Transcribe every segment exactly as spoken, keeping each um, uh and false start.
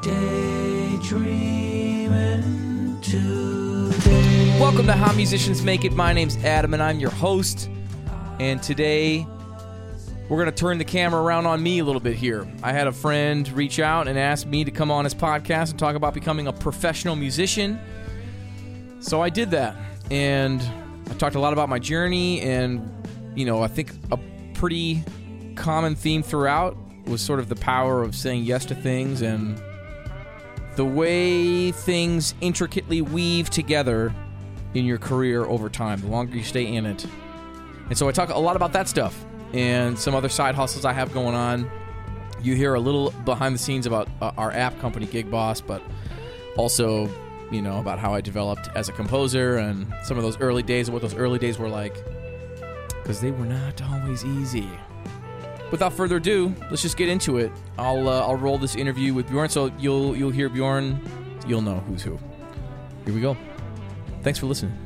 Daydreaming today. Welcome to How Musicians Make It. My name's Adam, and I'm your host. And today, we're going to turn the camera around on me a little bit here. I had a friend reach out and ask me to come on his podcast and talk about becoming a professional musician. So I did that. And I talked a lot about my journey. And, you know, I think a pretty common theme throughout was sort of the power of saying yes to things and the way things intricately weave together in your career over time, the longer you stay in it. And so I talk a lot about that stuff and some other side hustles I have going on. You hear a little behind the scenes about uh, our app company, Gig Boss, but also, you know, about how I developed as a composer and some of those early days and what those early days were like, because they were not always easy. Without further ado, let's just get into it. I'll uh, I'll roll this interview with Bjorn, so you'll you'll hear Bjorn, you'll know who's who. Here we go. Thanks for listening.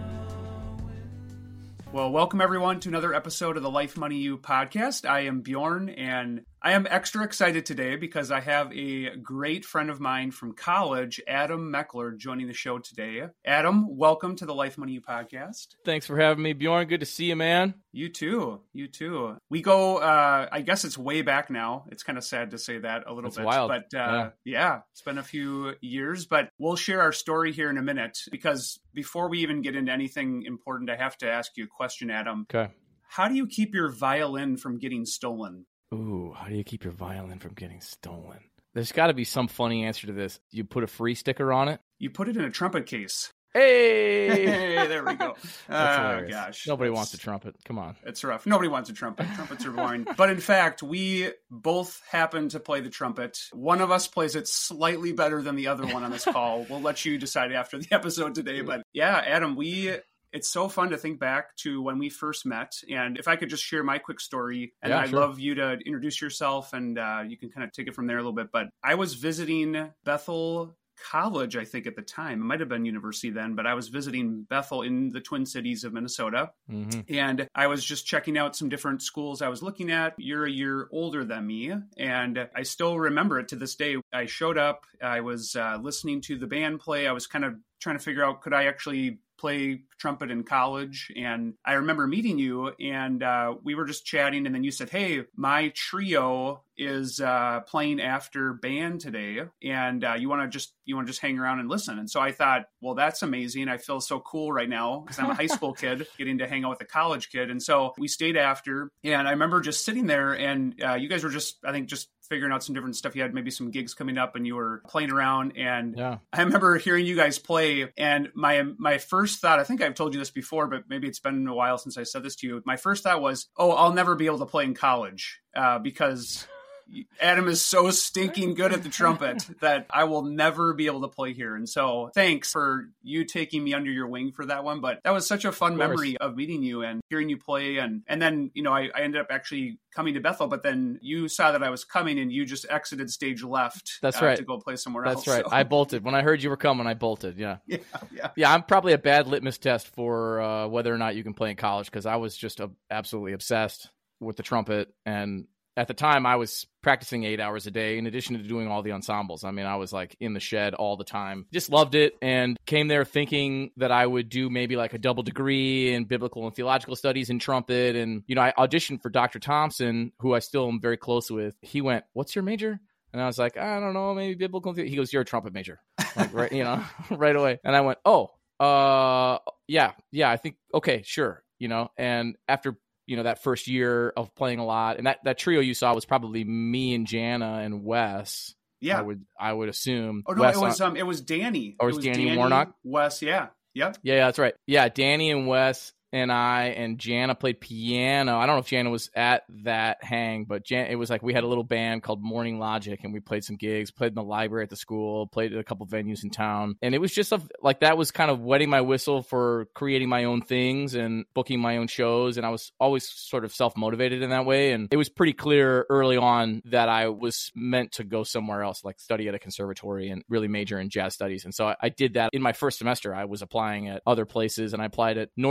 Well, welcome everyone to another episode of the Life Money U podcast. I am Bjorn, and I am extra excited today because I have a great friend of mine from college, Adam Meckler, joining the show today. Adam, welcome to the Life Money U podcast. Thanks for having me, Bjorn. Good to see you, man. You too. You too. We go, uh, I guess it's way back now. It's kind of sad to say that a little That's bit. wild. But uh, yeah. yeah, it's been a few years, but we'll share our story here in a minute because before we even get into anything important, I have to ask you a question, Adam. Okay. How do you keep your violin from getting stolen? Ooh, how do you keep your violin from getting stolen? There's got to be some funny answer to this. You put a free sticker on it? You put it in a trumpet case. Hey! Hey, there we go. That's Oh, hilarious. gosh. Nobody That's- wants a trumpet. Come on. It's rough. Nobody wants a trumpet. Trumpets are boring. But in fact, we both happen to play the trumpet. One of us plays it slightly better than the other one on this call. We'll let you decide after the episode today. But yeah, Adam, we... It's so fun to think back to when we first met. And if I could just share my quick story, and Yeah, I'd sure. love you to introduce yourself and uh, you can kind of take it from there a little bit. But I was visiting Bethel College, I think at the time. It might have been university then, but I was visiting Bethel in the Twin Cities of Minnesota. Mm-hmm. And I was just checking out some different schools I was looking at. You're a year older than me. And I still remember it to this day. I showed up. I was uh, listening to the band play. I was kind of trying to figure out, could I actually play trumpet in college? And I remember meeting you and uh, we were just chatting. And then you said, hey, my trio is uh, playing after band today. And uh, you want to just, you want to just hang around and listen. And so I thought, well, that's amazing. I feel so cool right now because I'm a high school kid getting to hang out with a college kid. And so we stayed after. And I remember just sitting there and uh, you guys were just, I think, just figuring out some different stuff. You had maybe some gigs coming up and you were playing around. And Yeah. I remember hearing you guys play. And my my first thought, I think I've told you this before, but maybe it's been a while since I said this to you. My first thought was, oh, I'll never be able to play in college uh, because Adam is so stinking good at the trumpet that I will never be able to play here. And so thanks for you taking me under your wing for that one. But that was such a fun Of course. memory of meeting you and hearing you play. And, and then, you know, I, I ended up actually coming to Bethel, but then you saw that I was coming and you just exited stage left. That's uh, right. To go play somewhere That's else. right. So- I bolted. When I heard you were coming, I bolted. Yeah. yeah, yeah. Yeah, I'm probably a bad litmus test for uh, whether or not you can play in college because I was just uh, absolutely obsessed with the trumpet. And at the time, I was practicing eight hours a day in addition to doing all the ensembles. I mean, I was like in the shed all the time. Just loved it and came there thinking that I would do maybe like a double degree in biblical and theological studies in trumpet. And, you know, I auditioned for Doctor Thompson, who I still am very close with. He went, "What's your major?" And I was like, I don't know, maybe biblical. He goes, "You're a trumpet major." Like, right, you know, right away. And I went, oh, uh, yeah, yeah, I think, okay, sure. You know, and after, you know, that first year of playing a lot, and that, that trio you saw was probably me and Jana and Wes. Yeah. I would, I would assume. Oh no, Wes it was on- um, it was Danny. Or it was Danny Warnock? Wes, yeah, yep. yeah, yeah, that's right. Yeah, Danny and Wes and I and Jana played piano. I don't know if Jana was at that hang, but Jan, it was like we had a little band called Morning Logic, and we played some gigs, played in the library at the school, played at a couple venues in town. And it was just a, like that was kind of wetting my whistle for creating my own things and booking my own shows. And I was always sort of self-motivated in that way. And it was pretty clear early on that I was meant to go somewhere else, like study at a conservatory and really major in jazz studies. And so I, I did that in my first semester. I was applying at other places, and I applied at Northern Illinois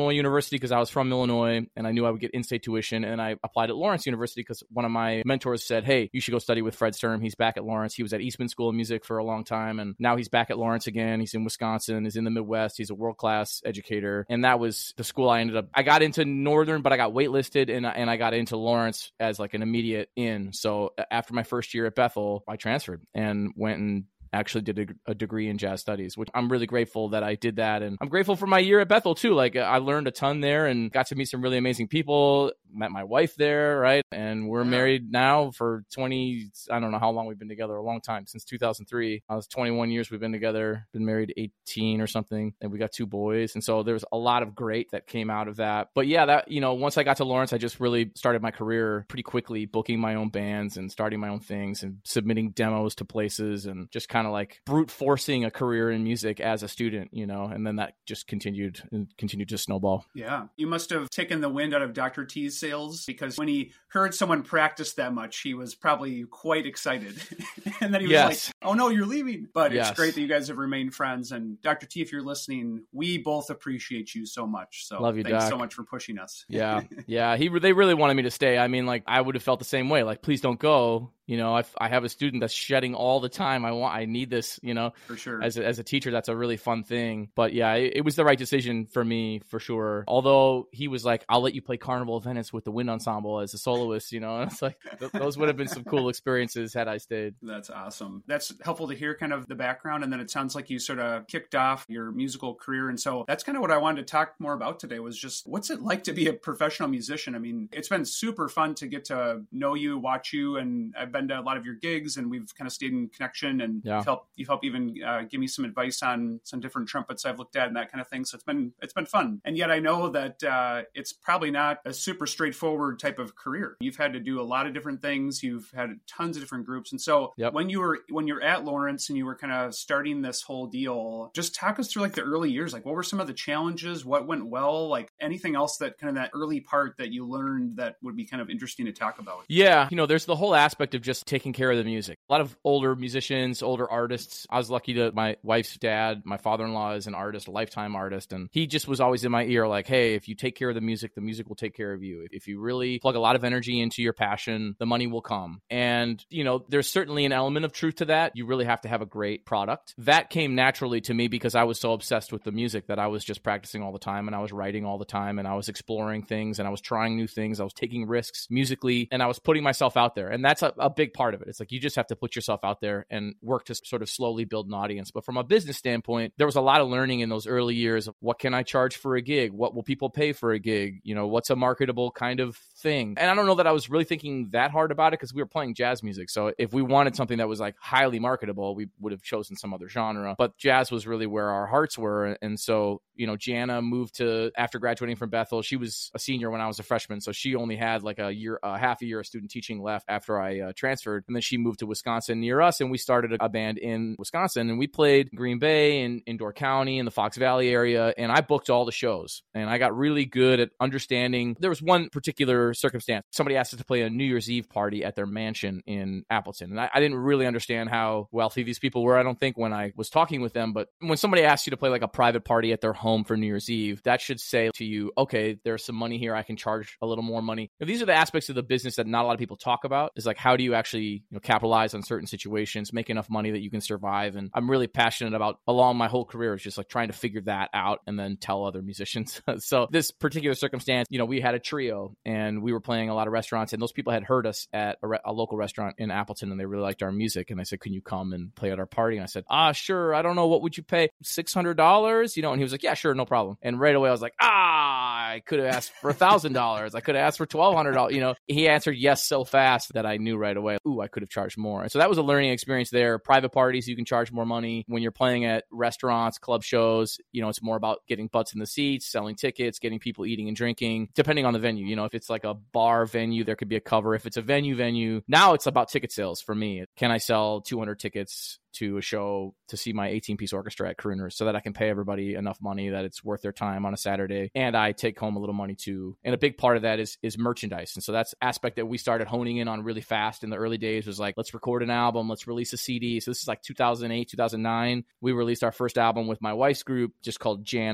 Illinois University because I was from Illinois and I knew I would get in-state tuition. And I applied at Lawrence University because one of my mentors said, hey, you should go study with Fred Sturm. He's back at Lawrence. He was at Eastman School of Music for a long time. And now he's back at Lawrence again. He's in Wisconsin. He's in the Midwest. He's a world-class educator. And that was the school I ended up, I got into Northern, but I got waitlisted and, and I got into Lawrence as like an immediate in. So after my first year at Bethel, I transferred and went and actually did a, a degree in jazz studies, which I'm really grateful that I did that. And I'm grateful for my year at Bethel too. Like I learned a ton there and got to meet some really amazing people, met my wife there, right? And we're yeah. married now for twenty, I don't know how long we've been together, a long time, since two thousand three. I was twenty-one years we've been together, been married eighteen or something. And we got two boys. And so there's a lot of great that came out of that. But yeah, that, you know, once I got to Lawrence, I just really started my career pretty quickly, booking my own bands and starting my own things and submitting demos to places and just kind of like brute forcing a career in music as a student, you know, and then that just continued and continued to snowball. Yeah. You must have taken the wind out of Doctor T's sails because when he heard someone practice that much, he was probably quite excited. And then he was yes. like, oh no, you're leaving. But yes. it's great that you guys have remained friends. And Doctor T, if you're listening, we both appreciate you so much. So love you, thanks Doc. so much for pushing us. Yeah. Yeah. He, they really wanted me to stay. I mean, like I would have felt the same way. Like, please don't go. You know, I, I have a student that's shedding all the time. I want, I need this, you know, for sure. As a, as a teacher, that's a really fun thing. But yeah, it, it was the right decision for me for sure. Although he was like, I'll let you play Carnival of Venice with the wind ensemble as a soloist, you know, and it's like, th- those would have been some cool experiences had I stayed. That's awesome. That's helpful to hear kind of the background. And then it sounds like you sort of kicked off your musical career. And so that's kind of what I wanted to talk more about today was just what's it like to be a professional musician? I mean, it's been super fun to get to know you, watch you, and I've been to a lot of your gigs and we've kind of stayed in connection and yeah. you've helped, you've helped even uh, give me some advice on some different trumpets I've looked at and that kind of thing. So it's been, it's been fun. And yet I know that uh, it's probably not a super straightforward type of career. You've had to do a lot of different things. You've had tons of different groups. And so yep. when you were, when you're at Lawrence and you were kind of starting this whole deal, just talk us through like the early years. Like what were some of the challenges? What went well? Like anything else that kind of that early part that you learned that would be kind of interesting to talk about? Yeah. You know, there's the whole aspect of just taking care of the music. A lot of older musicians, older artists. I was lucky to my wife's dad, my father-in-law is an artist, a lifetime artist. And he just was always in my ear like, hey, if you take care of the music, the music will take care of you. If you really plug a lot of energy into your passion, the money will come. And, you know, there's certainly an element of truth to that. You really have to have a great product. That came naturally to me because I was so obsessed with the music that I was just practicing all the time and I was writing all the time and I was exploring things and I was trying new things. I was taking risks musically and I was putting myself out there. And that's a, a big part of it. It's like you just have to put yourself out there and work to sort of slowly build an audience. But from a business standpoint, there was a lot of learning in those early years of what can I charge for a gig? What will people pay for a gig? You know, what's a marketable kind of thing? And I don't know that I was really thinking that hard about it because we were playing jazz music. So if we wanted something that was like highly marketable, we would have chosen some other genre. But jazz was really where our hearts were. And so, you know, Jana moved to, after graduating from Bethel, she was a senior when I was a freshman. So she only had like a year, a half a year of student teaching left after I uh, transferred. And then she moved to Wisconsin near us and we started a, a band in Wisconsin and we played Green Bay and in Door County and the Fox Valley area. And I booked all the shows and I got really good at understanding. There was one particular circumstance. Somebody asked us to play a New Year's Eve party at their mansion in Appleton. And I, I didn't really understand how wealthy these people were. I don't think when I was talking with them, but when somebody asks you to play like a private party at their home for New Year's Eve, that should say to you, okay, there's some money here. I can charge a little more money. If these are the aspects of the business that not a lot of people talk about is like, how do you actually, you know, capitalize on certain situations, make enough money that you can survive? And I'm really passionate about along my whole career is just like trying to figure that out and then tell other musicians. So this particular circumstance, you know, we had a trio and we were playing a lot of restaurants and those people had heard us at a, re- a local restaurant in Appleton and they really liked our music. And I said, can you come and play at our party? And I said, ah, sure. I don't know. What would you pay? six hundred dollars? You know? And he was like, yeah, sure. No problem. And right away I was like, ah, I could have asked for one thousand dollars. I could have asked for twelve hundred dollars. You know, he answered yes so fast that I knew right away, ooh, I could have charged more. And so that was a learning experience there. Private parties, you can charge more money. When you're playing at restaurants, club shows, you know, it's more about getting butts in the seats, selling tickets, getting people eating and drinking, depending on the venue. You know, if it's like a bar venue, there could be a cover. If it's a venue venue, now it's about ticket sales for me. Can I sell two hundred tickets to a show to see my eighteen-piece orchestra at Crooners so that I can pay everybody enough money that it's worth their time on a Saturday and I take home a little money too. And a big part of that is is merchandise. And so that's aspect that we started honing in on really fast in the early days was like, let's record an album, let's release a C D. So this is like two thousand eight, two thousand nine. We released our first album with my wife's group just called Jana.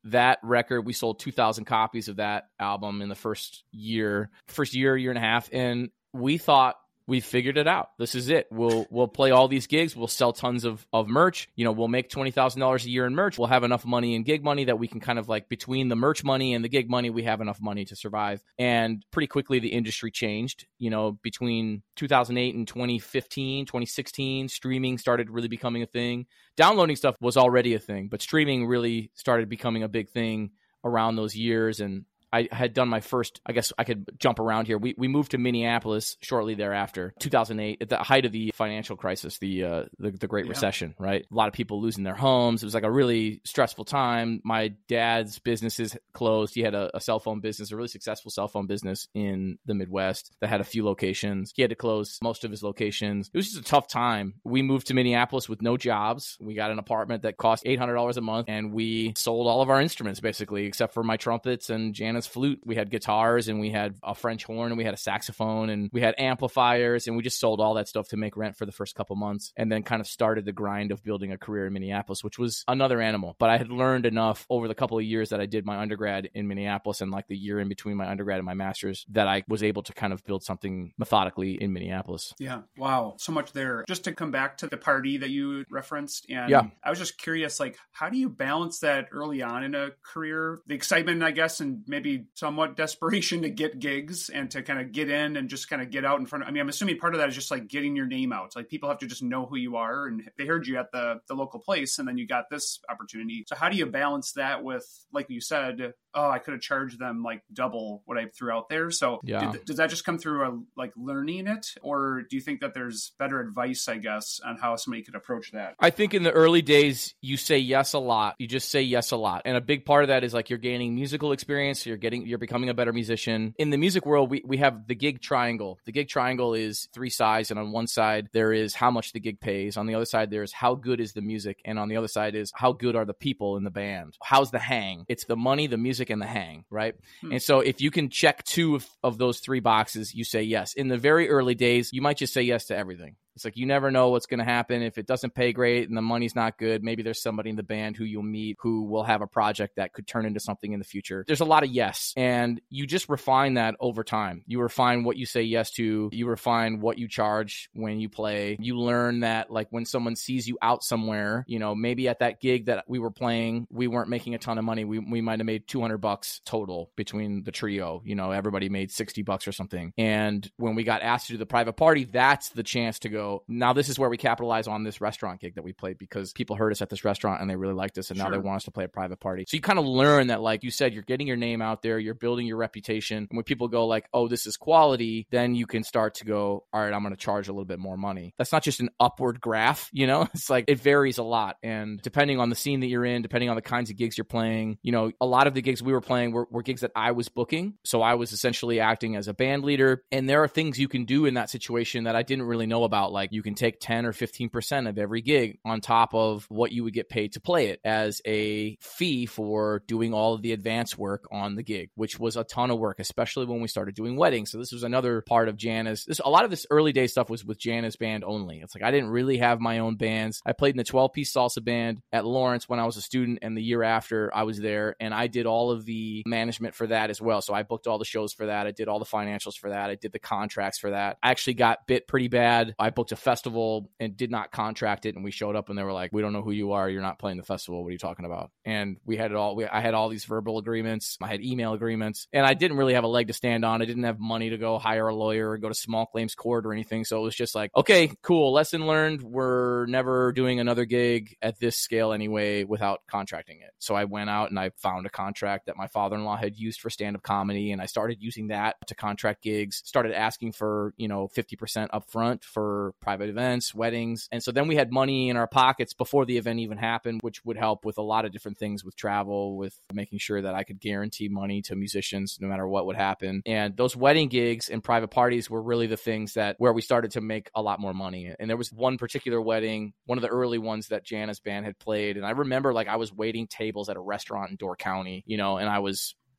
that record, we sold two thousand copies of that album in the first year, first year, year and a half. And we thought, we figured it out. This is it. We'll we'll play all these gigs. We'll sell tons of, of merch. You know, we'll make twenty thousand dollars a year in merch. We'll have enough money in gig money that we can kind of like, between the merch money and the gig money, we have enough money to survive. And pretty quickly, the industry changed. You know, between two thousand eight and twenty fifteen, twenty sixteen, streaming started really becoming a thing. Downloading stuff was already a thing, but streaming really started becoming a big thing around those years. And I had done my first, I guess I could jump around here. We we moved to Minneapolis shortly thereafter, two thousand eight, at the height of the financial crisis, the uh, the, the Great yeah. Recession, right? A lot of people losing their homes. It was like a really stressful time. My dad's businesses closed. He had a, a cell phone business, a really successful cell phone business in the Midwest that had a few locations. He had to close most of his locations. It was just a tough time. We moved to Minneapolis with no jobs. We got an apartment that cost eight hundred dollars a month, and we sold all of our instruments, basically, except for my trumpets and Jana's flute. We had guitars, and we had a French horn, and we had a saxophone, and we had amplifiers, and we just sold all that stuff to make rent for the first couple months, and then kind of started the grind of building a career in Minneapolis, which was another animal. But I had learned enough over the couple of years that I did my undergrad in Minneapolis, and like the year in between my undergrad and my master's, that I was able to kind of build something methodically in Minneapolis. Yeah. Wow. So much there. Just to come back to the party that you referenced, and yeah. I was just curious, like, how do you balance that early on in a career? The excitement, I guess, and maybe somewhat desperation to get gigs and to kind of get in and just kind of get out in front of, I mean, I'm assuming part of that is just like getting your name out. It's like people have to just know who you are, and they heard you at the, the local place, and then you got this opportunity. So how do you balance that with, like you said, oh, I could have charged them like double what I threw out there. So yeah. did, does that just come through a, like learning it? Or do you think that there's better advice, I guess, on how somebody could approach that? I think in the early days, you say yes a lot. You just say yes a lot. And a big part of that is like you're gaining musical experience. You're getting, you're becoming a better musician. In the music world, we, we have the gig triangle. The gig triangle is three sides. And on one side, there is how much the gig pays. On the other side, there's how good is the music. And on the other side is how good are the people in the band? How's the hang? It's the money, the music, and the hang, right? Hmm. And so if you can check two of, of those three boxes, you say yes. In the very early days, you might just say yes to everything. It's like you never know what's going to happen. If it doesn't pay great and the money's not good, maybe there's somebody in the band who you'll meet who will have a project that could turn into something in the future. There's a lot of yes. And you just refine that over time. You refine what you say yes to. You refine what you charge when you play. You learn that like when someone sees you out somewhere, you know, maybe at that gig that we were playing, we weren't making a ton of money. We we might have made two hundred bucks total between the trio. You know, everybody made sixty bucks or something. And when we got asked to do the private party, that's the chance to go, now this is where we capitalize on this restaurant gig that we played because people heard us at this restaurant and they really liked us, and now sure. they want us to play a private party. So you kind of learn that, like you said, you're getting your name out there, you're building your reputation. And when people go like, oh, this is quality, then you can start to go, all right, I'm going to charge a little bit more money. That's not just an upward graph, you know? It's like it varies a lot. And depending on the scene that you're in, depending on the kinds of gigs you're playing, you know, a lot of the gigs we were playing were, were gigs that I was booking. So I was essentially acting as a band leader. And there are things you can do in that situation that I didn't really know about. Like you can take ten or fifteen percent of every gig on top of what you would get paid to play it as a fee for doing all of the advance work on the gig, which was a ton of work, especially when we started doing weddings. So this was another part of Jana's. This, a lot of this early day stuff was with Jana's band only. It's like I didn't really have my own bands. I played in the twelve-piece salsa band at Lawrence when I was a student, and the year after I was there, and I did all of the management for that as well. So I booked all the shows for that. I did all the financials for that. I did the contracts for that. I actually got bit pretty bad. I booked a festival and did not contract it, and we showed up and they were like, we don't know who you are, you're not playing the festival, what are you talking about? And we had it all we, I had all these verbal agreements, I had email agreements, and I didn't really have a leg to stand on. I didn't have money to go hire a lawyer or go to small claims court or anything, so it was just like, okay, cool, lesson learned, we're never doing another gig at this scale anyway without contracting it. So I went out and I found a contract that my father-in-law had used for stand-up comedy, and I started using that to contract gigs, started asking for, you know, fifty percent upfront for private events, weddings. And so then we had money in our pockets before the event even happened, which would help with a lot of different things, with travel, with making sure that I could guarantee money to musicians no matter what would happen. And those wedding gigs and private parties were really the things that where we started to make a lot more money. And there was one particular wedding, one of the early ones that Jana's band had played. And I remember like I was waiting tables at a restaurant in Door County, you know, and I was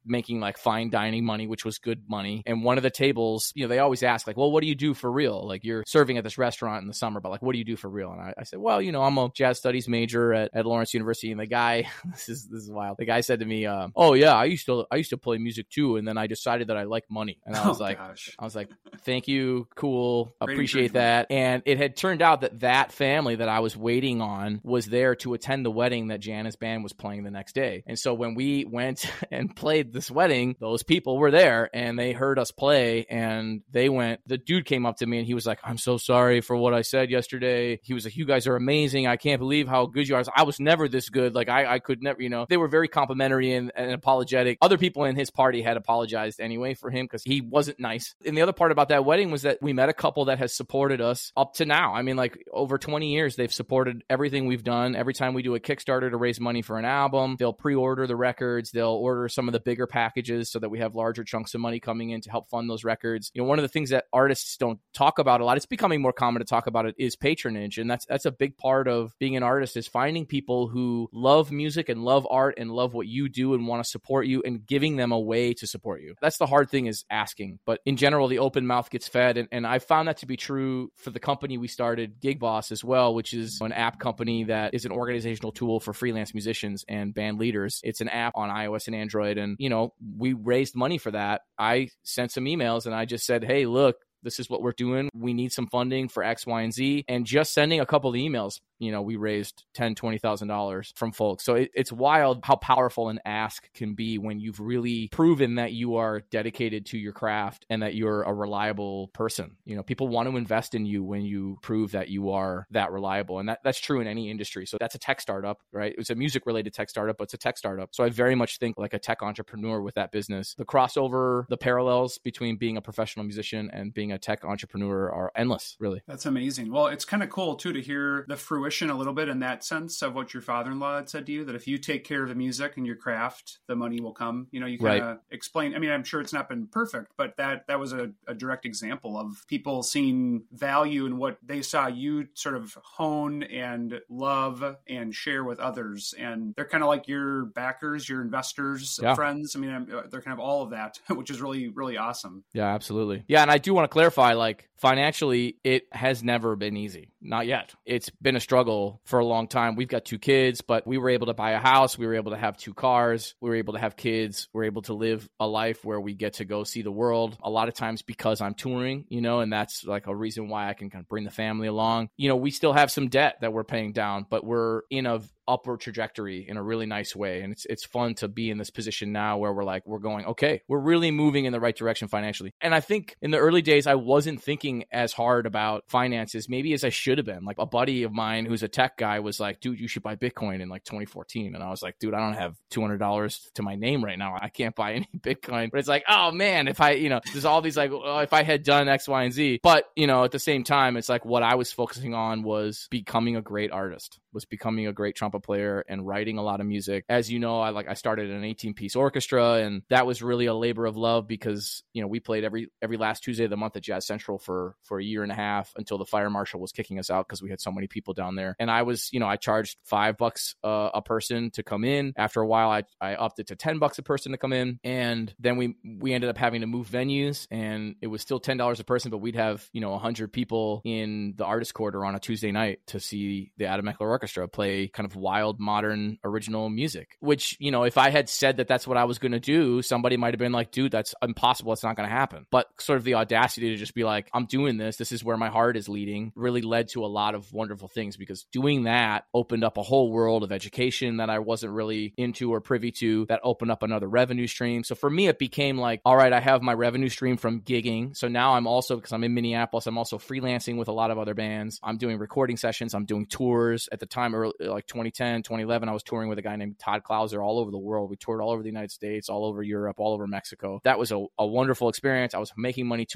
making like fine dining money, which was good money. And one of the tables, you know, they always ask like, well, what do you do for real? Like you're serving at this restaurant in the summer, but like, what do you do for real? And I, I said, well, you know, I'm a jazz studies major at, at Lawrence University. And the guy, this is, this is wild. The guy said to me, um, oh yeah, I used to, I used to play music too. And then I decided that I like money. And I was oh, like, gosh. I was like, thank you. Cool. Great Appreciate that. And it had turned out that that family that I was waiting on was there to attend the wedding that Jana's band was playing the next day. And so when we went and played this wedding, those people were there and they heard us play and they went, the dude came up to me and he was like, I'm so sorry for what I said yesterday. He was like, you guys are amazing. I can't believe how good you are. I was, I was never this good. Like I, I could never, you know, they were very complimentary and, and apologetic. Other people in his party had apologized anyway for him because he wasn't nice. And the other part about that wedding was that we met a couple that has supported us up to now. I mean, like over twenty years, they've supported everything we've done. Every time we do a Kickstarter to raise money for an album, they'll pre-order the records. They'll order some of the bigger packages so that we have larger chunks of money coming in to help fund those records. You know, one of the things that artists don't talk about a lot, it's becoming more common to talk about it, is patronage. And that's that's a big part of being an artist, is finding people who love music and love art and love what you do and want to support you and giving them a way to support you. That's the hard thing, is asking. But in general, the open mouth gets fed. And, and I found that to be true for the company we started, Gig Boss, as well, which is an app company that is an organizational tool for freelance musicians and band leaders. It's an app on iOS and Android. And, you know, we raised money for that. I sent some emails and I just said, hey, look, this is what we're doing. We need some funding for X, Y, and Z. And just sending a couple of emails, you know, we raised ten thousand dollars, twenty thousand dollars from folks. So it, it's wild how powerful an ask can be when you've really proven that you are dedicated to your craft and that you're a reliable person. You know, people want to invest in you when you prove that you are that reliable. And that, that's true in any industry. So that's a tech startup, right? It's a music related tech startup, but it's a tech startup. So I very much think like a tech entrepreneur with that business. The crossover, the parallels between being a professional musician and being a tech entrepreneur are endless, really. That's amazing. Well, it's kind of cool too to hear the fruition a little bit in that sense of what your father-in-law had said to you, that if you take care of the music and your craft, the money will come. You know, you kind of right. explain, I mean, I'm sure it's not been perfect, but that that was a, a direct example of people seeing value in what they saw you sort of hone and love and share with others. And they're kind of like your backers, your investors, yeah. friends. I mean, they're kind of all of that, which is really, really awesome. Yeah, absolutely. Yeah. And I do want to clarify, like financially, it has never been easy. Not yet. It's been a struggle for a long time. We've got two kids, but we were able to buy a house. We were able to have two cars. We were able to have kids. We're able to live a life where we get to go see the world a lot of times because I'm touring, you know, and that's like a reason why I can kind of bring the family along. You know, we still have some debt that we're paying down, but we're in a upward trajectory in a really nice way. And it's it's fun to be in this position now where we're like, we're going, okay, we're really moving in the right direction financially. And I think in the early days, I wasn't thinking as hard about finances, maybe as I should have been. Like a buddy of mine who's a tech guy was like, dude, you should buy Bitcoin in like twenty fourteen. And I was like, dude, I don't have two hundred dollars to my name right now. I can't buy any Bitcoin. But it's like, oh man, if I, you know, there's all these like, oh, if I had done X, Y, and Z. But, you know, at the same time, it's like what I was focusing on was becoming a great artist, was becoming a great trumpet player and writing a lot of music. As you know, I like I started an eighteen piece orchestra, and that was really a labor of love because, you know, we played every every last Tuesday of the month at Jazz Central for for a year and a half until the fire marshal was kicking us out because we had so many people down there. And I was, you know, I charged five bucks uh, a person to come in. After a while, I I upped it to ten bucks a person to come in, and then we we ended up having to move venues, and it was still ten dollars a person, but we'd have, you know, a hundred people in the artist quarter on a Tuesday night to see the Adam Eckler Orchestra play kind of wild, modern, original music, which, you know, if I had said that that's what I was going to do, somebody might have been like, dude, that's impossible. It's not going to happen. But sort of the audacity to just be like, I'm doing this. This is where my heart is leading, really led to a lot of wonderful things, because doing that opened up a whole world of education that I wasn't really into or privy to, that opened up another revenue stream. So for me, it became like, all right, I have my revenue stream from gigging. So now I'm also, because I'm in Minneapolis, I'm also freelancing with a lot of other bands. I'm doing recording sessions. I'm doing tours. At the time, early, like twenty ten, twenty eleven, I was touring with a guy named Todd Klauser all over the world. We toured all over the United States, all over Europe, all over Mexico. That was a, a wonderful experience. I was making money touring. I was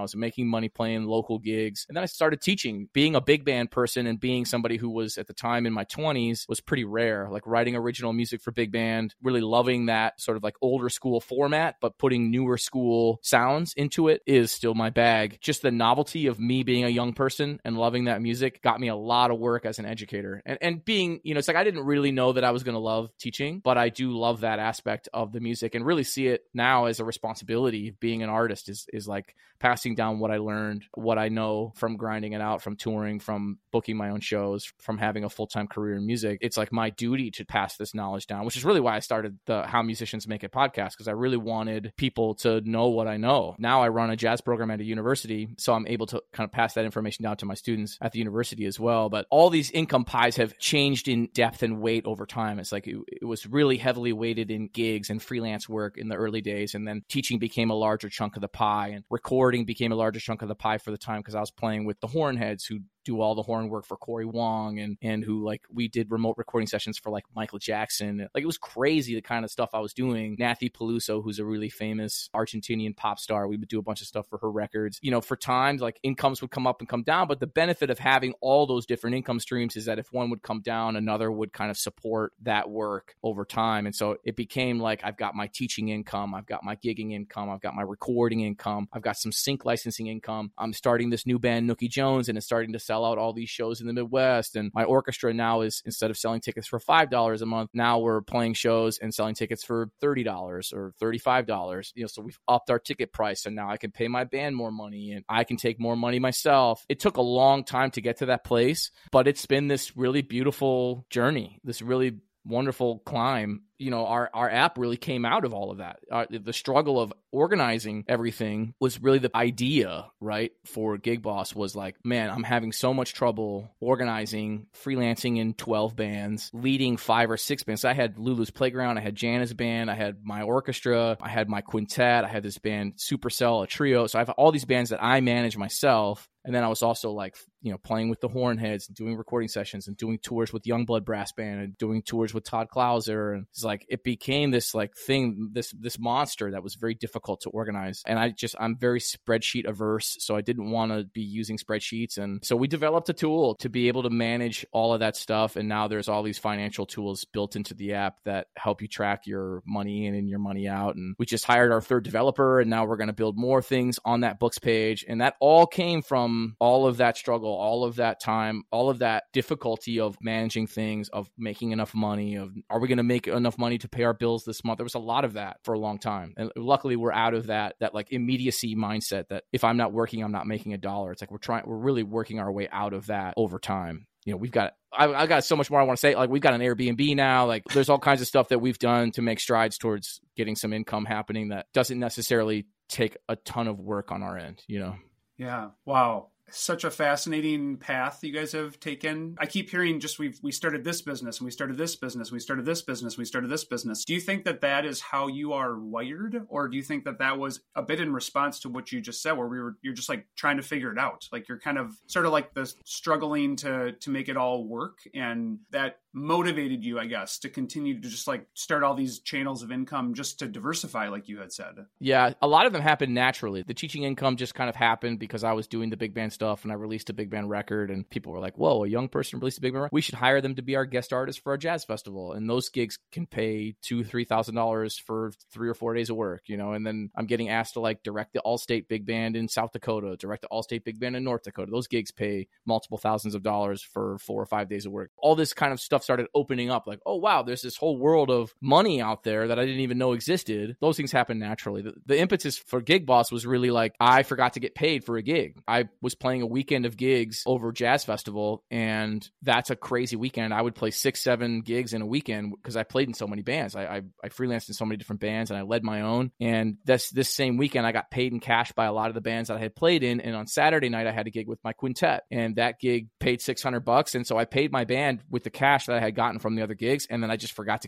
was making money playing local gigs. And then I started teaching. Being a big band person and being somebody who was at the time in my twenties was pretty rare, like writing original music for big band, really loving that sort of like older school format, but putting newer school sounds into it is still my bag. Just the novelty of me being a young person and loving that music got me a lot of work as an educator. And, and being, you know, it's like I didn't really know that I was going to love teaching, but I do love that aspect of the music and really see it now as a responsibility. Being an artist is, is like passing down what I learned, what I know from grinding it out, from touring, from booking my own shows, from having a full-time career in music. It's like my duty to pass this knowledge down, which is really why I started the How Musicians Make It podcast, because I really wanted people to know what I know. Now I run a jazz program at a university, so I'm able to kind of pass that information down to my students at the university as well. But all these income pies have changed in depth and weight over time. It's like it, it was really heavily weighted in gigs and freelance work in the early days, and then teaching became a larger chunk of the pie, and recording became a larger chunk of the pie for the time because I was playing with the Hornheads, who do all the horn work for Corey Wong, and and who like we did remote recording sessions for like Michael Jackson. Like it was crazy the kind of stuff I was doing. Nathy Peluso, who's a really famous Argentinian pop star, we would do a bunch of stuff for her records. You know, for times like incomes would come up and come down, but the benefit of having all those different income streams is that if one would come down, another would kind of support that work over time. And so it became like I've got my teaching income, I've got my gigging income, I've got my recording income, I've got some sync licensing income. I'm starting this new band, Nookie Jones, and it's starting to sell out all these shows in the Midwest. And my orchestra now is, instead of selling tickets for five dollars a month, now we're playing shows and selling tickets for thirty dollars or thirty-five dollars. You know, so we've upped our ticket price, and now I can pay my band more money and I can take more money myself. It took a long time to get to that place, but it's been this really beautiful journey, this really wonderful climb. You know, our, our app really came out of all of that. Uh, the struggle of organizing everything was really the idea, right? For Gig Boss was like, man, I'm having so much trouble organizing, freelancing in twelve bands, leading five or six bands. So I had Lulu's Playground, I had Jana's band, I had my orchestra, I had my quintet, I had this band Supercell, a trio. So I have all these bands that I manage myself. And then I was also like, you know, playing with the Hornheads and doing recording sessions and doing tours with Youngblood Brass Band and doing tours with Todd Clauser. And it's like, it became this like thing, this, this monster that was very difficult to organize. And I just, I'm very spreadsheet averse. So I didn't want to be using spreadsheets. And so we developed a tool to be able to manage all of that stuff. And now there's all these financial tools built into the app that help you track your money in and your money out. And we just hired our third developer, and now we're going to build more things on that books page. And that all came from all of that struggle, all of that time, all of that difficulty of managing things, of making enough money, of are we going to make enough money to pay our bills this month? There was a lot of that for a long time. And luckily we're out of that, that like immediacy mindset that if I'm not working, I'm not making a dollar. It's like we're trying, we're really working our way out of that over time. You know, we've got, I, I got so much more I want to say. Like we've got an Airbnb now, like there's all kinds of stuff that we've done to make strides towards getting some income happening that doesn't necessarily take a ton of work on our end, you know? Yeah. Wow. Such a fascinating path you guys have taken. I keep hearing just we've we started this business and we started this business, we started this business, we started this business. Do you think that that is how you are wired, or do you think that that was a bit in response to what you just said, where we were you're just like trying to figure it out, like you're kind of sort of like the struggling to to make it all work, and that motivated you, I guess, to continue to just like start all these channels of income just to diversify, like you had said? Yeah, a lot of them happened naturally. The teaching income just kind of happened because I was doing the big band stuff and I released a big band record, and people were like, whoa, a young person released a big band record? We should hire them to be our guest artist for our jazz festival. And those gigs can pay two, three thousand dollars for three or four days of work, you know. And then I'm getting asked to like direct the Allstate Big Band in South Dakota, direct the Allstate Big Band in North Dakota. Those gigs pay multiple thousands of dollars for four or five days of work. All this kind of stuff started opening up, like, oh wow, there's this whole world of money out there that I didn't even know existed. Those things happen naturally. The, the impetus for Gig Boss was really like, I forgot to get paid for a gig. I was playing a weekend of gigs over Jazz Festival, and that's a crazy weekend. I would play six, seven gigs in a weekend because I played in so many bands. I, I I freelanced in so many different bands, and I led my own. And this this same weekend, I got paid in cash by a lot of the bands that I had played in. And on Saturday night, I had a gig with my quintet, and that gig paid six hundred bucks. And so I paid my band with the cash that I had gotten from the other gigs, and then I just forgot to get paid.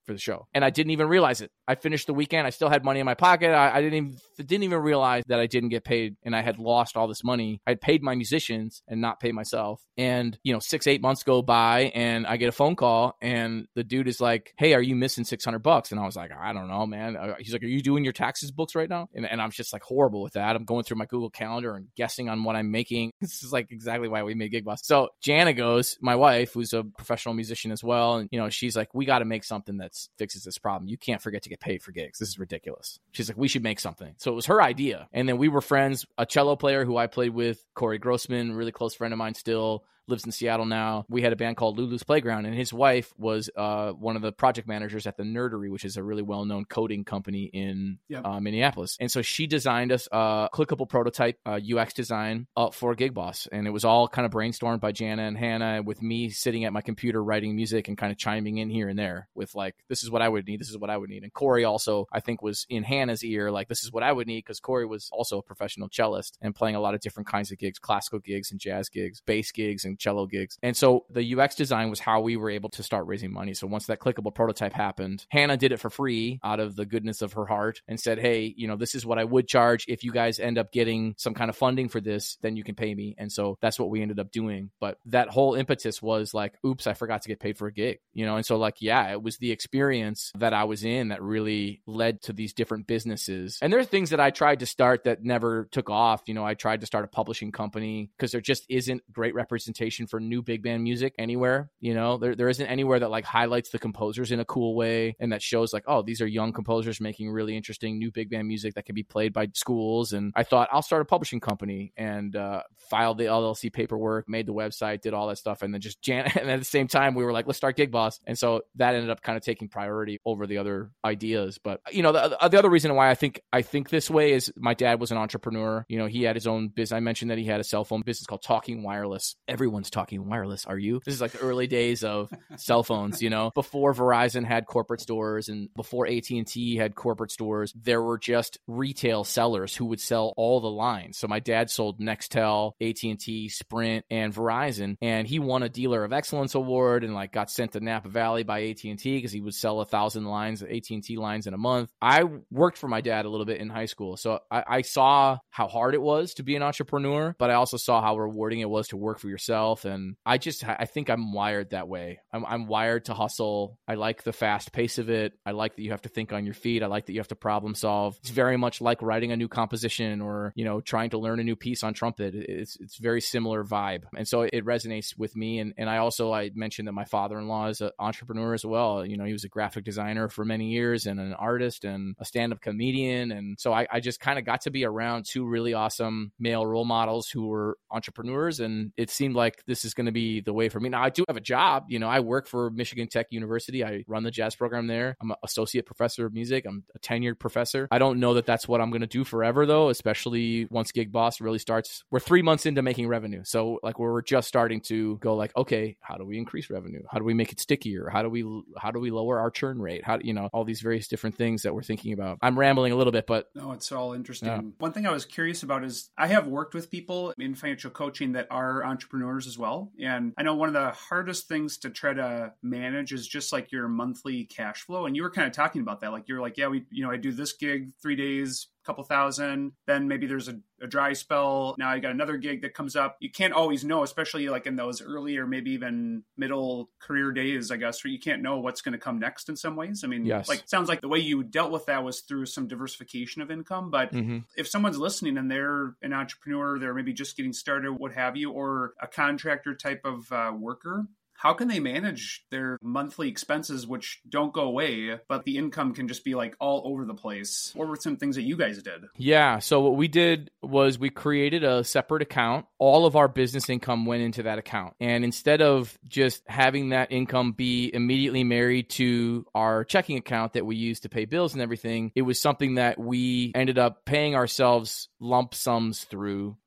for the show. And I didn't even realize it. I finished the weekend. I still had money in my pocket. I, I didn't even didn't even realize that I didn't get paid and I had lost all this money. I had paid my musicians and not paid myself. And, you know, six, eight months go by and I get a phone call and the dude is like, hey, are you missing six hundred bucks? And I was like, I don't know, man. He's like, are you doing your taxes books right now? And, and I'm just like horrible with that. I'm going through my Google Calendar and guessing on what I'm making. This is like exactly why we made Gig Boss. So Jana goes, my wife, who's a professional musician as well. And, you know, she's like, we got to make something that fixes this problem. You can't forget to get paid for gigs. This is ridiculous. She's like, we should make something. So it was her idea. And then we were friends, a cello player who I played with, Corey Grossman, really close friend of mine still, lives in Seattle now. We had a band called Lulu's Playground, and his wife was uh, one of the project managers at the Nerdery, which is a really well-known coding company in yep. uh, Minneapolis. And so she designed us a clickable prototype uh, U X design uh, for Gig Boss. And it was all kind of brainstormed by Jana and Hannah with me sitting at my computer writing music and kind of chiming in here and there with like, this is what I would need. This is what I would need. And Corey also, I think, was in Hannah's ear, like, this is what I would need, because Corey was also a professional cellist and playing a lot of different kinds of gigs, classical gigs and jazz gigs, bass gigs and cello gigs. And so the U X design was how we were able to start raising money. So once that clickable prototype happened, Hannah did it for free out of the goodness of her heart and said, hey, you know, this is what I would charge. If you guys end up getting some kind of funding for this, then you can pay me. And so that's what we ended up doing. But that whole impetus was like, oops, I forgot to get paid for a gig, you know? And so like, yeah, it was the experience that I was in that really led to these different businesses. And there are things that I tried to start that never took off. You know, I tried to start a publishing company because there just isn't great representation for new big band music anywhere. You know, there there isn't anywhere that like highlights the composers in a cool way and that shows like, oh, these are young composers making really interesting new big band music that can be played by schools. And I thought I'll start a publishing company and uh, filed the L L C paperwork, made the website, did all that stuff. And then just Jan- and at the same time, we were like, let's start Gig Boss. And so that ended up kind of taking priority over the other ideas. But, you know, the, the other reason why I think I think this way is my dad was an entrepreneur. You know, he had his own business. I mentioned that he had a cell phone business called Talking Wireless. Everyone's talking wireless. Are you? This is like the early days of cell phones, you know, before Verizon had corporate stores and before A T and T had corporate stores, there were just retail sellers who would sell all the lines. So my dad sold Nextel, A T and T, Sprint, and Verizon, and he won a Dealer of Excellence award and like got sent to Napa Valley by A T and T because he would sell a thousand lines, A T and T lines in a month. I worked for my dad a little bit in high school, so I, I saw how hard it was to be an entrepreneur, but I also saw how rewarding it was to work for yourself. And I just, I think I'm wired that way. I'm, I'm wired to hustle. I like the fast pace of it. I like that you have to think on your feet. I like that you have to problem solve. It's very much like writing a new composition or, you know, trying to learn a new piece on trumpet. It's it's very similar vibe. And so it resonates with me. And, and I also, I mentioned that my father-in-law is an entrepreneur as well. You know, he was a graphic designer for many years and an artist and a stand-up comedian. And so I, I just kind of got to be around two really awesome male role models who were entrepreneurs. And it seemed like this is going to be the way for me. Now, I do have a job. You know, I work for Michigan Tech University. I run the jazz program there. I'm an associate professor of music. I'm a tenured professor. I don't know that that's what I'm going to do forever, though, especially once Gig Boss really starts. We're three months into making revenue. So like we're just starting to go like, okay, how do we increase revenue? How do we make it stickier? How do we, how do we lower our churn rate? How, you know, all these various different things that we're thinking about. I'm rambling a little bit, but. No, it's all interesting. Yeah. One thing I was curious about is I have worked with people in financial coaching that are entrepreneurs as well. And I know one of the hardest things to try to manage is just like your monthly cash flow. And you were kind of talking about that. Like you're like, yeah, we, you know, I do this gig three days, couple thousand, then maybe there's a, a dry spell. Now I got another gig that comes up. You can't always know, especially like in those early or maybe even middle career days, I guess, where you can't know what's going to come next in some ways. I mean, yes. like sounds like the way you dealt with that was through some diversification of income. But Mm-hmm. if someone's listening and they're an entrepreneur, they're maybe just getting started, what have you, or a contractor type of uh, worker, how can they manage their monthly expenses, which don't go away, but the income can just be like all over the place? What were some things that you guys did? Yeah. So what we did was we created a separate account. All of our business income went into that account. And instead of just having that income be immediately married to our checking account that we use to pay bills and everything, it was something that we ended up paying ourselves lump sums through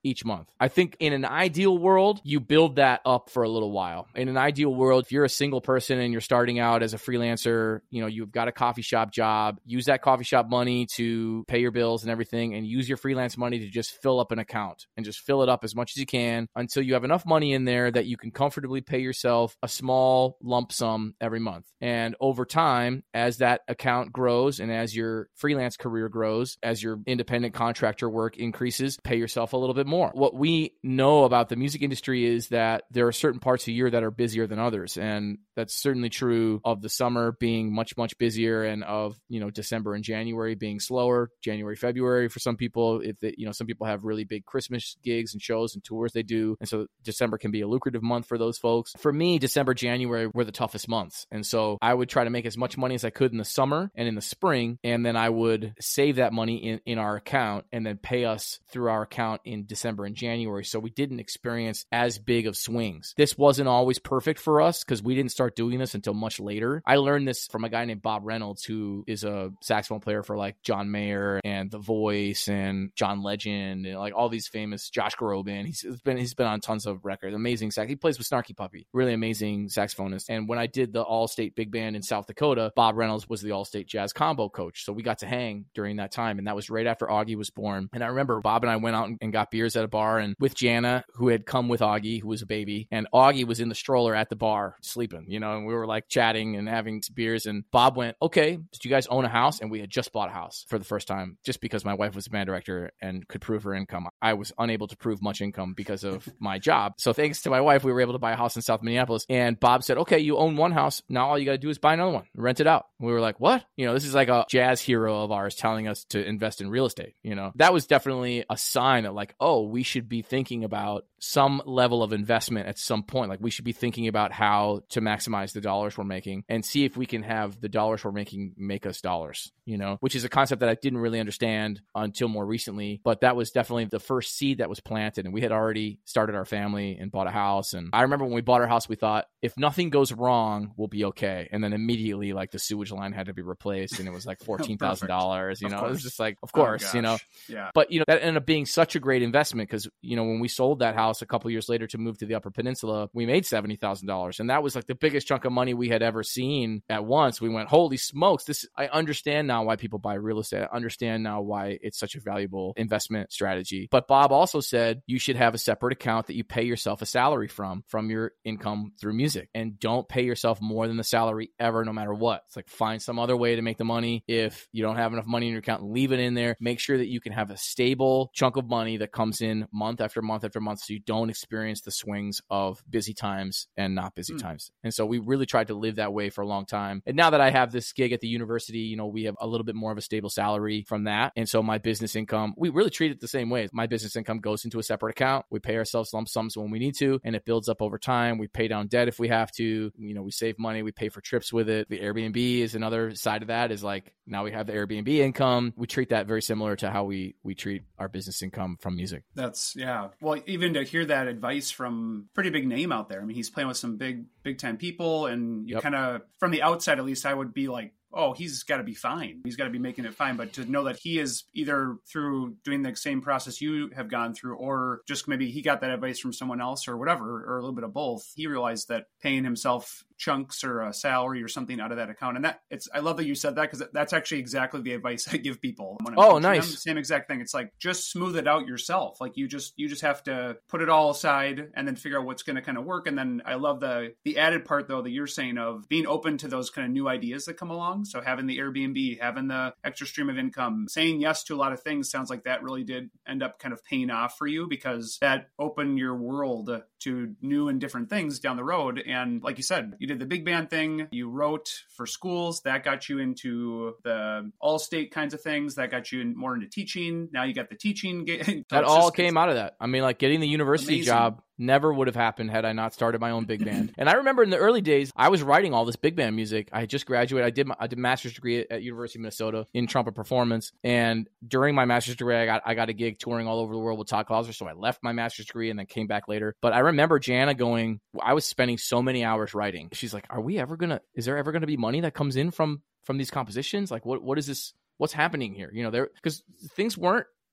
each month. I think in an ideal world, you build that up for a little while. In an ideal world, if you're a single person and you're starting out as a freelancer, you know, you've got a coffee shop job, use that coffee shop money to pay your bills and everything, and use your freelance money to just fill up an account and just fill it up as much as you can until you have enough money in there that you can comfortably pay yourself a small lump sum every month. And over time, as that account grows and as your freelance career grows, as your independent contractor work increases, pay yourself a little bit more. What we know about the music industry is that there are certain parts of the year that are busier than others. And that's certainly true of the summer being much, much busier, and of, you know, December and January being slower. January, February for some people, if they, you know, some people have really big Christmas gigs and shows and tours they do. And so December can be a lucrative month for those folks. For me, December, January were the toughest months. And so I would try to make as much money as I could in the summer and in the spring. And then I would save that money in, in our account and then pay us through our account in December and January. So we didn't experience as big of swings. This wasn't always perfect for us because we didn't start doing this until much later. I learned this from a guy named Bob Reynolds, who is a saxophone player for like John Mayer and The Voice and John Legend and like all these famous, Josh Groban. He's been he's been on tons of records. Amazing sax. He plays with Snarky Puppy. Really amazing saxophonist. And when I did the All-State Big Band in South Dakota, Bob Reynolds was the All-State Jazz Combo coach. So we got to hang during that time. And that was right after Augie was born. And I remember Bob and I went out and got beers at a bar and with Jana, who had come with Augie, who was a baby. And Augie was in the stroller at the bar sleeping, you know, and we were like chatting and having beers. And Bob went, okay, did you guys own a house? And we had just bought a house for the first time, just because my wife was a band director and could prove her income. I was unable to prove much income because of my job. So thanks to my wife, we were able to buy a house in South Minneapolis. And Bob said, okay, you own one house. Now all you got to do is buy another one, rent it out. We were like, what? You know, this is like a jazz hero of ours telling us to invest in real estate. You know, that was definitely a sign that like, oh, we should be thinking about some level of investment at some point. Like we should be thinking about how to maximize the dollars we're making and see if we can have the dollars we're making make us dollars, you know, which is a concept that I didn't really understand until more recently. But that was definitely the first seed that was planted. And we had already started our family and bought a house. And I remember when we bought our house, we thought, if nothing goes wrong, we'll be okay. And then immediately, like the sewage line had to be replaced and it was like fourteen thousand dollars, you know, it was just like, of course, oh, you know, yeah. But, you know, that ended up being such a great investment because, you know, when we sold that house a couple years later to move to the Upper Peninsula, we made seventy thousand dollars. And that was like the biggest chunk of money we had ever seen at once. We went, holy smokes, this, I understand now why people buy real estate. I understand now why it's such a valuable investment strategy. But Bob also said you should have a separate account that you pay yourself a salary from, from your income through music. And don't pay yourself more than the salary ever, no matter what. It's like find some other way to make the money. If you don't have enough money in your account, leave it in there. Make sure that you can have a stable chunk of money that comes in month after month after month so you don't experience the swings of busy times and not busy mm. times. And so we really tried to live that way for a long time. And now that I have this gig at the university, you know, we have a little bit more of a stable salary from that. And so my business income, we really treat it the same way. My business income goes into a separate account. We pay ourselves lump sums when we need to, and it builds up over time. We pay down debt if we have to. You know, we save money. We pay for trips with it. The Airbnb is another side of that, is like now we have the Airbnb income. We treat that very similar to how we we treat our business income from music. That's, yeah. Well, even to hear that advice from pretty big name out there. I mean, he's playing with some big, big time people, and you Yep. kind of, from the outside, at least I would be like, oh, he's got to be fine. He's got to be making it fine. But to know that he is either through doing the same process you have gone through, or just maybe he got that advice from someone else or whatever, or a little bit of both, he realized that paying himself chunks or a salary or something out of that account. And that it's, I love that you said that, because that's actually exactly the advice I give people. When I'm Oh, coaching nice. them. Same exact thing. It's like, just smooth it out yourself. Like you just, you just have to put it all aside and then figure out what's going to kind of work. And then I love the, the added part though, that you're saying of being open to those kind of new ideas that come along. So having the Airbnb, having the extra stream of income, saying yes to a lot of things, sounds like that really did end up kind of paying off for you, because that opened your world to new and different things down the road. And like you said, you did the big band thing, you wrote for schools, that got you into the all-state kinds of things, that got you in, more into teaching. Now you got the teaching. Ga- That all came out of that. I mean, like getting the university Amazing. job never would have happened had I not started my own big band. And I remember in the early days, I was writing all this big band music. I had just graduated. I did my, I did a master's degree at, at University of Minnesota in trumpet performance. And during my master's degree, I got I got a gig touring all over the world with Todd Clauser. So I left my master's degree and then came back later. But I remember Jana going, I was spending so many hours writing. She's like, are we ever gonna, is there ever gonna be money that comes in from from these compositions? Like, what what is this? What's happening here? You know, there, because things weren't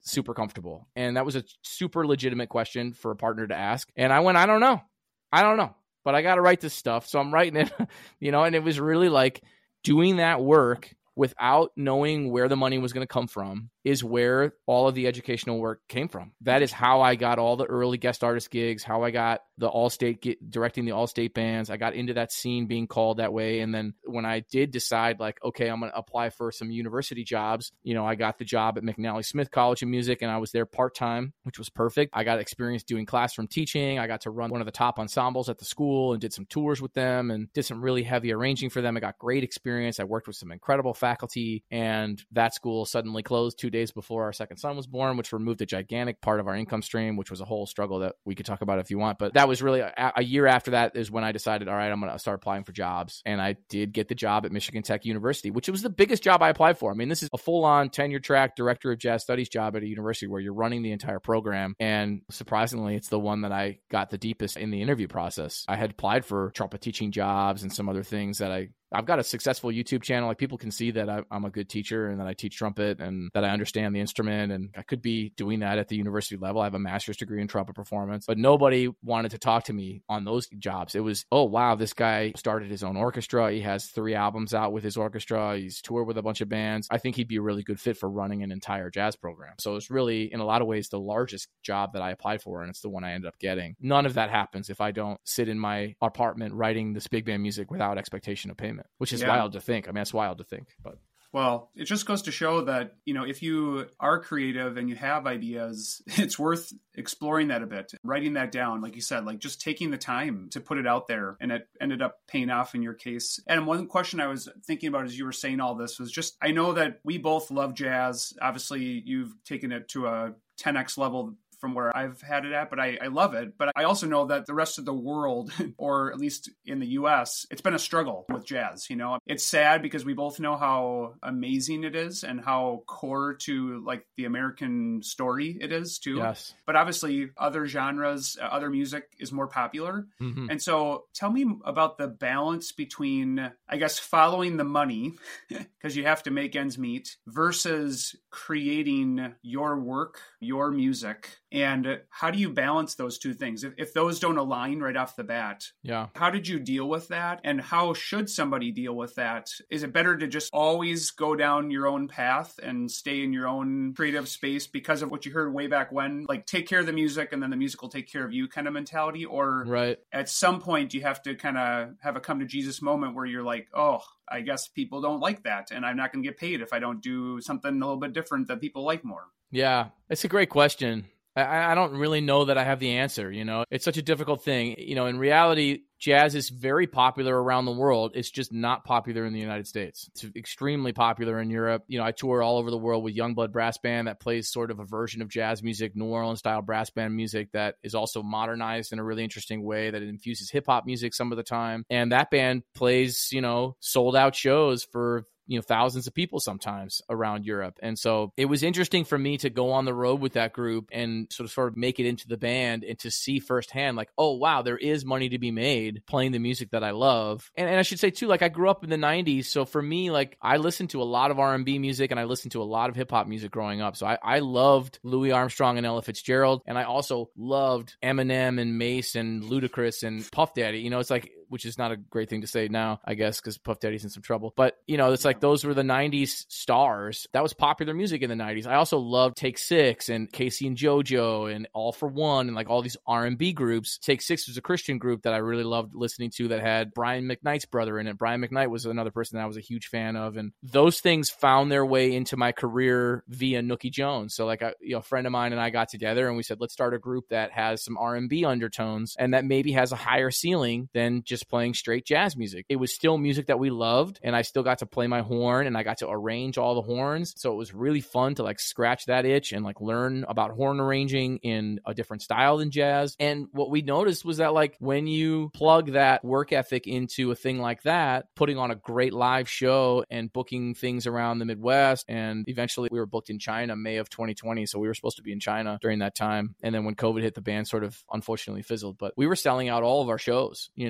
super comfortable? And that was a super legitimate question for a partner to ask. And I went, I don't know. I don't know. But I got to write this stuff. So I'm writing it, you know, and it was really like doing that work without knowing where the money was going to come from is where all of the educational work came from. That is how I got all the early guest artist gigs, how I got the all-state, get, directing the all-state bands. I got into that scene being called that way. And then when I did decide like, okay, I'm going to apply for some university jobs, you know, I got the job at McNally Smith College of Music and I was there part-time, which was perfect. I got experience doing classroom teaching. I got to run one of the top ensembles at the school and did some tours with them and did some really heavy arranging for them. I got great experience. I worked with some incredible faculty, and that school suddenly closed two days before our second son was born, which removed a gigantic part of our income stream, which was a whole struggle that we could talk about if you want. But that was really a, a year after that is when I decided, all right, I'm going to start applying for jobs. And I did get the job at Michigan Tech University, which was the biggest job I applied for. I mean, this is a full-on tenure track director of jazz studies job at a university where you're running the entire program. And surprisingly, it's the one that I got the deepest in the interview process. I had applied for trumpet teaching jobs and some other things that I I've got a successful YouTube channel. Like people can see that I, I'm a good teacher and that I teach trumpet and that I understand the instrument. And I could be doing that at the university level. I have a master's degree in trumpet performance, but nobody wanted to talk to me on those jobs. It was, oh, wow, this guy started his own orchestra. He has three albums out with his orchestra. He's toured with a bunch of bands. I think he'd be a really good fit for running an entire jazz program. So it's really, in a lot of ways, the largest job that I applied for. And it's the one I ended up getting. None of that happens if I don't sit in my apartment writing this big band music without expectation of payment. Which is yeah. wild to think. I mean, that's wild to think. But well, it just goes to show that, you know, if you are creative and you have ideas, it's worth exploring that a bit, writing that down, like you said, like just taking the time to put it out there. And it ended up paying off in your case. And one question I was thinking about as you were saying all this was just, I know that we both love jazz. Obviously, you've taken it to a ten X level from where I've had it at, but I, I love it. But I also know that the rest of the world, or at least in the U S, it's been a struggle with jazz. You know, it's sad because we both know how amazing it is and how core to like the American story it is too. Yes. But obviously other genres, uh, other music is more popular. Mm-hmm. And so tell me about the balance between, I guess, following the money because you have to make ends meet versus creating your work, your music. And how do you balance those two things? If, if those don't align right off the bat, yeah. How did you deal with that? And how should somebody deal with that? Is it better to just always go down your own path and stay in your own creative space because of what you heard way back when, like take care of the music and then the music will take care of you kind of mentality? Or right. At some point you have to kind of have a come to Jesus moment where you're like, oh, I guess people don't like that. And I'm not going to get paid if I don't do something a little bit different that people like more. Yeah, it's a great question. I, I don't really know that I have the answer, you know. It's such a difficult thing. You know, in reality, jazz is very popular around the world. It's just not popular in the United States. It's extremely popular in Europe. You know, I tour all over the world with Youngblood Brass Band that plays sort of a version of jazz music, New Orleans style brass band music that is also modernized in a really interesting way, that it infuses hip hop music some of the time. And that band plays, you know, sold out shows for you know, thousands of people sometimes around Europe. And so it was interesting for me to go on the road with that group and sort of sort of make it into the band and to see firsthand, like, oh, wow, there is money to be made playing the music that I love. And, and I should say too, like I grew up in the nineties. So for me, like I listened to a lot of R and B music and I listened to a lot of hip hop music growing up. So I, I loved Louis Armstrong and Ella Fitzgerald. And I also loved Eminem and Mace and Ludacris and Puff Daddy. You know, it's like, which is not a great thing to say now, I guess, because Puff Daddy's in some trouble. But, you know, it's like those were the nineties stars. That was popular music in the nineties. I also loved Take Six and Casey and JoJo and All for One and like all these R and B groups. Take Six was a Christian group that I really loved listening to that had Brian McKnight's brother in it. Brian McKnight was another person that I was a huge fan of. And those things found their way into my career via Nookie Jones. So like a, you know, a friend of mine and I got together and we said, let's start a group that has some R and B undertones and that maybe has a higher ceiling than just playing straight jazz music. It was still music that we loved, and I still got to play my horn and I got to arrange all the horns. So it was really fun to like scratch that itch and like learn about horn arranging in a different style than jazz. And what we noticed was that like when you plug that work ethic into a thing like that, putting on a great live show and booking things around the Midwest, and eventually we were booked in China May of twenty twenty. So we were supposed to be in China during that time. And then when COVID hit, the band sort of unfortunately fizzled, but we were selling out all of our shows. You know, I mean,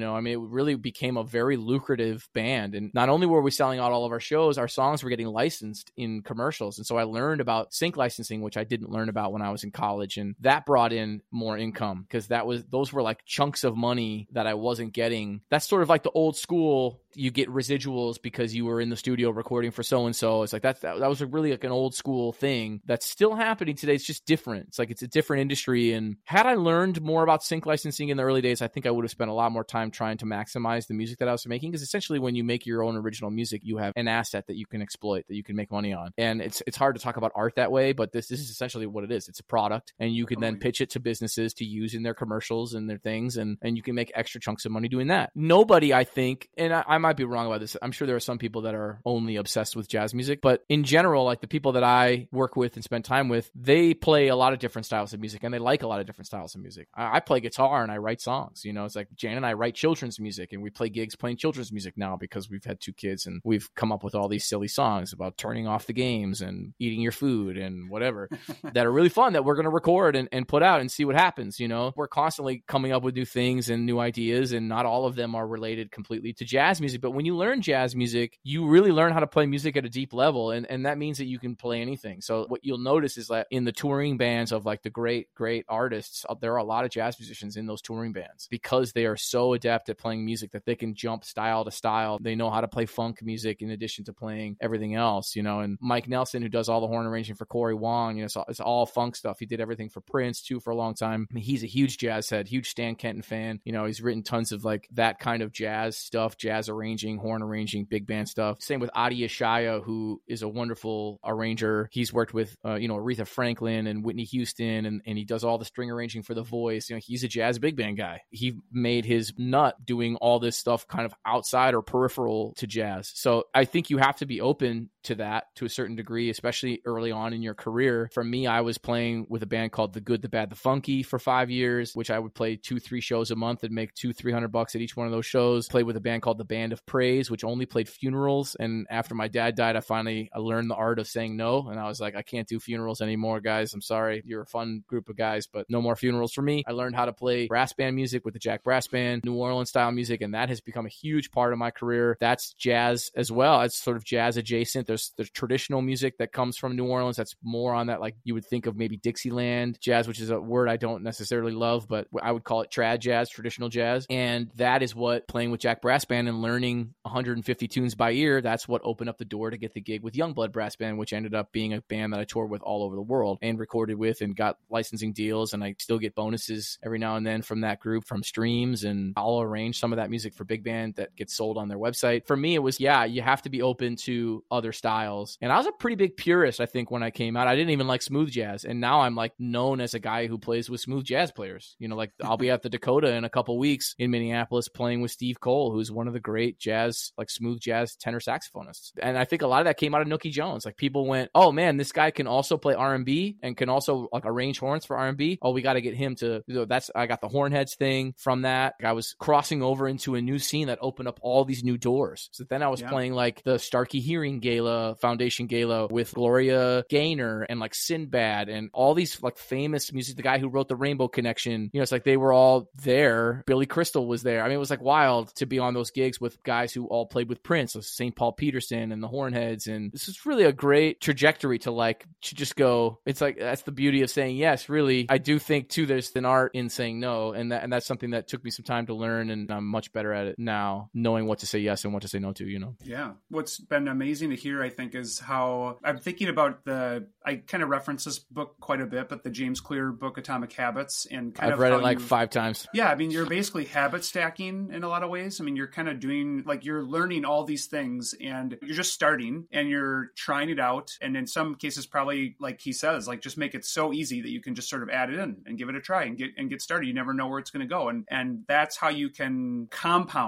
really became a very lucrative band. And not only were we selling out all of our shows, our songs were getting licensed in commercials. And so I learned about sync licensing, which I didn't learn about when I was in college. And that brought in more income because that was, those were like chunks of money that I wasn't getting. That's sort of like the old school, you get residuals because you were in the studio recording for so-and-so. It's like that, that, that was really like an old school thing that's still happening today. It's just different. It's like, it's a different industry. And had I learned more about sync licensing in the early days, I think I would have spent a lot more time trying to maximize the music that I was making. Because essentially when you make your own original music, you have an asset that you can exploit, that you can make money on. And it's it's hard to talk about art that way, but this, this is essentially what it is. It's a product, and you can then pitch it to businesses to use in their commercials and their things, and, and you can make extra chunks of money doing that. Nobody, I think, and I, I might be wrong about this, I'm sure there are some people that are only obsessed with jazz music, but in general, like the people that I work with and spend time with, they play a lot of different styles of music, and they like a lot of different styles of music. I, I play guitar and I write songs. You know, it's like Jan and I write children's music, and we play gigs playing children's music now because we've had two kids and we've come up with all these silly songs about turning off the games and eating your food and whatever that are really fun that we're going to record and, and put out and see what happens. You know, we're constantly coming up with new things and new ideas, and not all of them are related completely to jazz music. But when you learn jazz music, you really learn how to play music at a deep level. And, and that means that you can play anything. So what you'll notice is that in the touring bands of like the great, great artists, there are a lot of jazz musicians in those touring bands because they are so adept at playing music that they can jump style to style. They know how to play funk music in addition to playing everything else, you know. And Mike Nelson, who does all the horn arranging for Corey Wong, you know, it's all, it's all funk stuff. He did everything for Prince too for a long time. I mean, he's a huge jazz head, huge Stan Kenton fan. You know, he's written tons of like that kind of jazz stuff, jazz arranging, horn arranging, big band stuff. Same with Adi Ashaya, who is a wonderful arranger. He's worked with, uh, you know, Aretha Franklin and Whitney Houston, and, and he does all the string arranging for The Voice. You know, he's a jazz big band guy. He made his nut doing all this stuff kind of outside or peripheral to jazz. So I think you have to be open to that to a certain degree, especially early on in your career. For me, I was playing with a band called The Good, The Bad, The Funky for five years, which I would play two, three shows a month and make two, three hundred bucks at each one of those shows. Played with a band called The Band of Praise, which only played funerals. And after my dad died, I finally I learned the art of saying no. And I was like, I can't do funerals anymore, guys. I'm sorry. You're a fun group of guys, but no more funerals for me. I learned how to play brass band music with the Jack Brass Band, New Orleans style music, and that has become a huge part of my career. That's jazz as well. It's sort of jazz adjacent. There's there's traditional music that comes from New Orleans that's more on that, like you would think of maybe Dixieland jazz, which is a word I don't necessarily love, but I would call it trad jazz, traditional jazz. And that is what playing with Jack Brass Band and learning one hundred fifty tunes by ear, that's what opened up the door to get the gig with Youngblood Brass Band, which ended up being a band that I toured with all over the world and recorded with and got licensing deals. And I still get bonuses every now and then from that group, from streams, and I'll arrange some of that music for big band that gets sold on their website. For me, it was, yeah, you have to be open to other styles. And I was a pretty big purist, I think, when I came out. I didn't even like smooth jazz. And now I'm like known as a guy who plays with smooth jazz players. You know, like I'll be at the Dakota in a couple weeks in Minneapolis playing with Steve Cole, who's one of the great jazz, like smooth jazz tenor saxophonists. And I think a lot of that came out of Nookie Jones. Like people went, oh man, this guy can also play R and B and can also like arrange horns for R and B. Oh, we got to get him to, you know, that's, I got the Hornheads thing from that. I was crossing over into a new scene that opened up all these new doors. So then I was yeah. playing like the Starkey Hearing Gala, Foundation Gala with Gloria Gaynor and like Sinbad and all these like famous music. The guy who wrote the Rainbow Connection, you know, it's like they were all there. Billy Crystal was there. I mean, it was like wild to be on those gigs with guys who all played with Prince, so Saint Paul Peterson and the Hornheads. And this is really a great trajectory to like, to just go, it's like, that's the beauty of saying yes, really. I do think too, there's an art in saying no. And that, and that's something that took me some time to learn. And I'm much better at it now, knowing what to say yes and what to say no to, you know? Yeah. What's been amazing to hear, I think, is how I'm thinking about the, I kind of reference this book quite a bit, but the James Clear book, Atomic Habits, and kind I've of read how it like you, five times. Yeah. I mean, you're basically habit stacking in a lot of ways. I mean, you're kind of doing, like, you're learning all these things and you're just starting and you're trying it out. And in some cases, probably like he says, like just make it so easy that you can just sort of add it in and give it a try and get, and get started. You never know where it's going to go. And, and that's how you can compound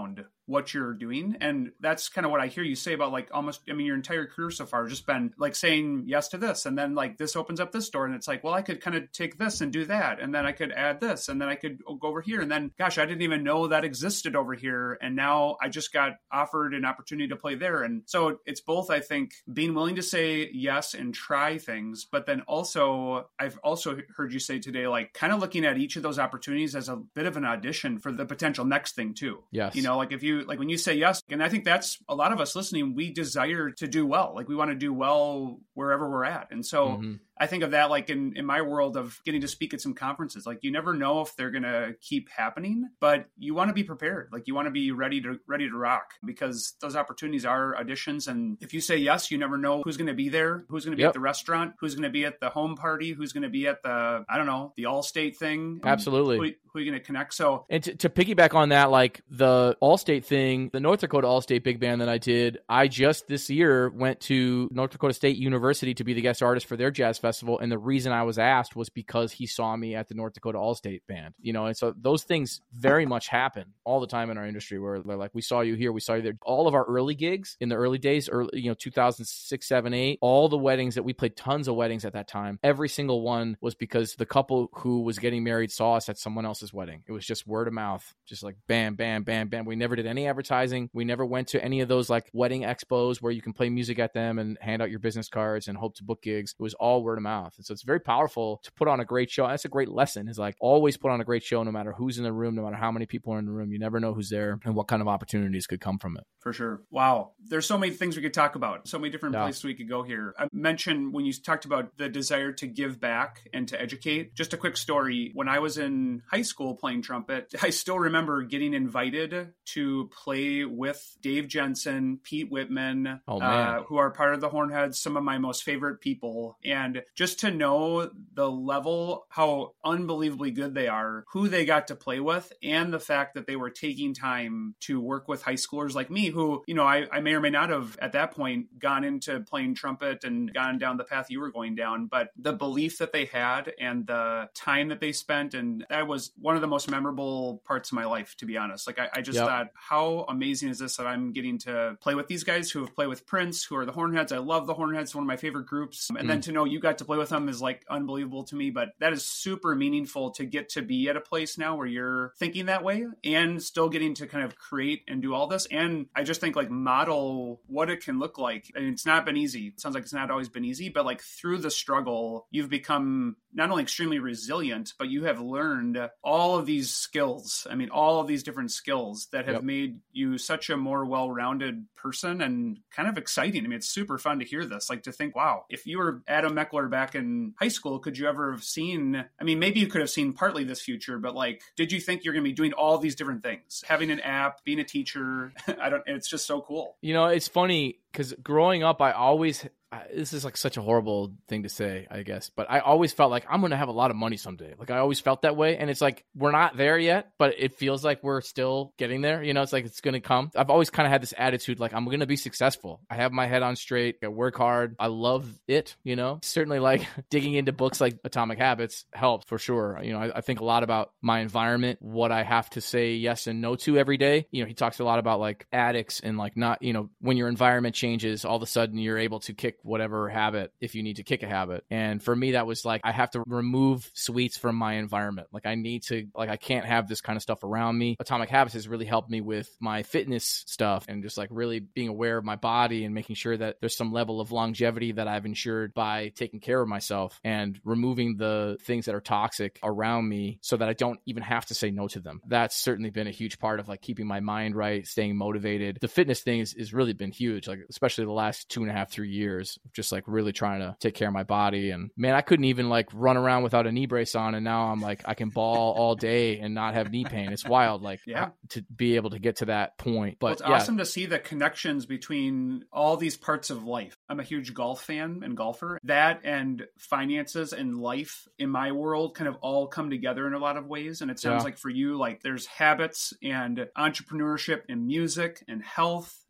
what you're doing. And that's kind of what I hear you say about like almost, I mean, your entire career so far has just been like saying yes to this. And then like this opens up this door and it's like, well, I could kind of take this and do that. And then I could add this and then I could go over here. And then, gosh, I didn't even know that existed over here. And now I just got offered an opportunity to play there. And so it's both, I think, being willing to say yes and try things. But then also, I've also heard you say today, like kind of looking at each of those opportunities as a bit of an audition for the potential next thing too. Yes. You know, like if you, like when you say yes, and I think that's a lot of us listening, we desire to do well. Like we want to do well wherever we're at. And so mm-hmm. I think of that like in, in my world of getting to speak at some conferences. Like you never know if they're going to keep happening, but you want to be prepared. Like you want to be ready to ready to rock because those opportunities are auditions. And if you say yes, you never know who's going to be there, who's going to be yep. at the restaurant, who's going to be at the home party, who's going to be at the, I don't know, the Allstate thing. Absolutely. Who, who are you going to connect? So, and to, to piggyback on that, like the Allstate thing, the North Dakota Allstate Big Band that I did, I just this year went to North Dakota State University to be the guest artist for their jazz festival. And the reason I was asked was because he saw me at the North Dakota Allstate Band, you know, and so those things very much happen all the time in our industry where they're like, we saw you here, we saw you there. All of our early gigs in the early days, early, you know, two thousand six, seven, eight, all the weddings that we played, tons of weddings at that time. Every single one was because the couple who was getting married saw us at someone else's wedding. It was just word of mouth, just like bam, bam, bam, bam. We never did any advertising. We never went to any of those like wedding expos where you can play music at them and hand out your business cards and hope to book gigs. It was all word of mouth. And so it's very powerful to put on a great show. That's a great lesson is like always put on a great show, no matter who's in the room, no matter how many people are in the room. You never know who's there and what kind of opportunities could come from it. For sure. Wow. There's so many things we could talk about. So many different yeah. places we could go here. I mentioned when you talked about the desire to give back and to educate, just a quick story. When I was in high school playing trumpet, I still remember getting invited to play with Dave Jensen, Pete Whitman, oh, man. Uh, who are part of the Hornheads, some of my most favorite people. And just to know the level, how unbelievably good they are, who they got to play with, and the fact that they were taking time to work with high schoolers like me, who, you know, I, I may or may not have at that point gone into playing trumpet and gone down the path you were going down, but the belief that they had and the time that they spent, and that was one of the most memorable parts of my life, to be honest. Like I, I just yep. thought, how amazing is this that I'm getting to play with these guys who have played with Prince, who are the Hornheads. I love the Hornheads, one of my favorite groups. And mm. then to know you got to play with them is like unbelievable to me, but that is super meaningful to get to be at a place now where you're thinking that way and still getting to kind of create and do all this. And I just think like model what it can look like. And it's not been easy. It sounds like it's not always been easy, but like through the struggle, you've become not only extremely resilient, but you have learned all of these skills. I mean, all of these different skills that have yep. made you such a more well-rounded person and kind of exciting. I mean, it's super fun to hear this, like to think, wow, if you were Adam Meckler back in high school, could you ever have seen, I mean, maybe you could have seen partly this future, but like, did you think you're going to be doing all these different things? Having an app, being a teacher, I don't, it's just so cool. You know, it's funny because growing up, I always, this is like such a horrible thing to say, I guess, but I always felt like I'm going to have a lot of money someday. Like I always felt that way. And it's like, we're not there yet, but it feels like we're still getting there. You know, it's like, it's going to come. I've always kind of had this attitude, like I'm going to be successful. I have my head on straight. I work hard. I love it. You know, certainly like digging into books like Atomic Habits helps for sure. You know, I, I think a lot about my environment, what I have to say yes and no to every day. You know, he talks a lot about like addicts and like not, you know, when your environment changes, all of a sudden you're able to kick whatever habit if you need to kick a habit. And for me, that was like, I have to remove sweets from my environment. Like I need to, like, I can't have this kind of stuff around me. Atomic Habits has really helped me with my fitness stuff and just like really being aware of my body and making sure that there's some level of longevity that I've ensured by taking care of myself and removing the things that are toxic around me so that I don't even have to say no to them. That's certainly been a huge part of like keeping my mind right, staying motivated. The fitness thing is, is really been huge, like especially the last two and a half, three years, just like really trying to take care of my body. And man, I couldn't even like run around without a knee brace on. And now I'm like, I can ball all day and not have knee pain. It's wild. Like yeah. to be able to get to that point. But well, it's yeah. awesome to see the connections between all these parts of life. I'm a huge golf fan and golfer. That and finances and life in my world kind of all come together in a lot of ways. And it sounds yeah. like for you, like there's habits and entrepreneurship and music and health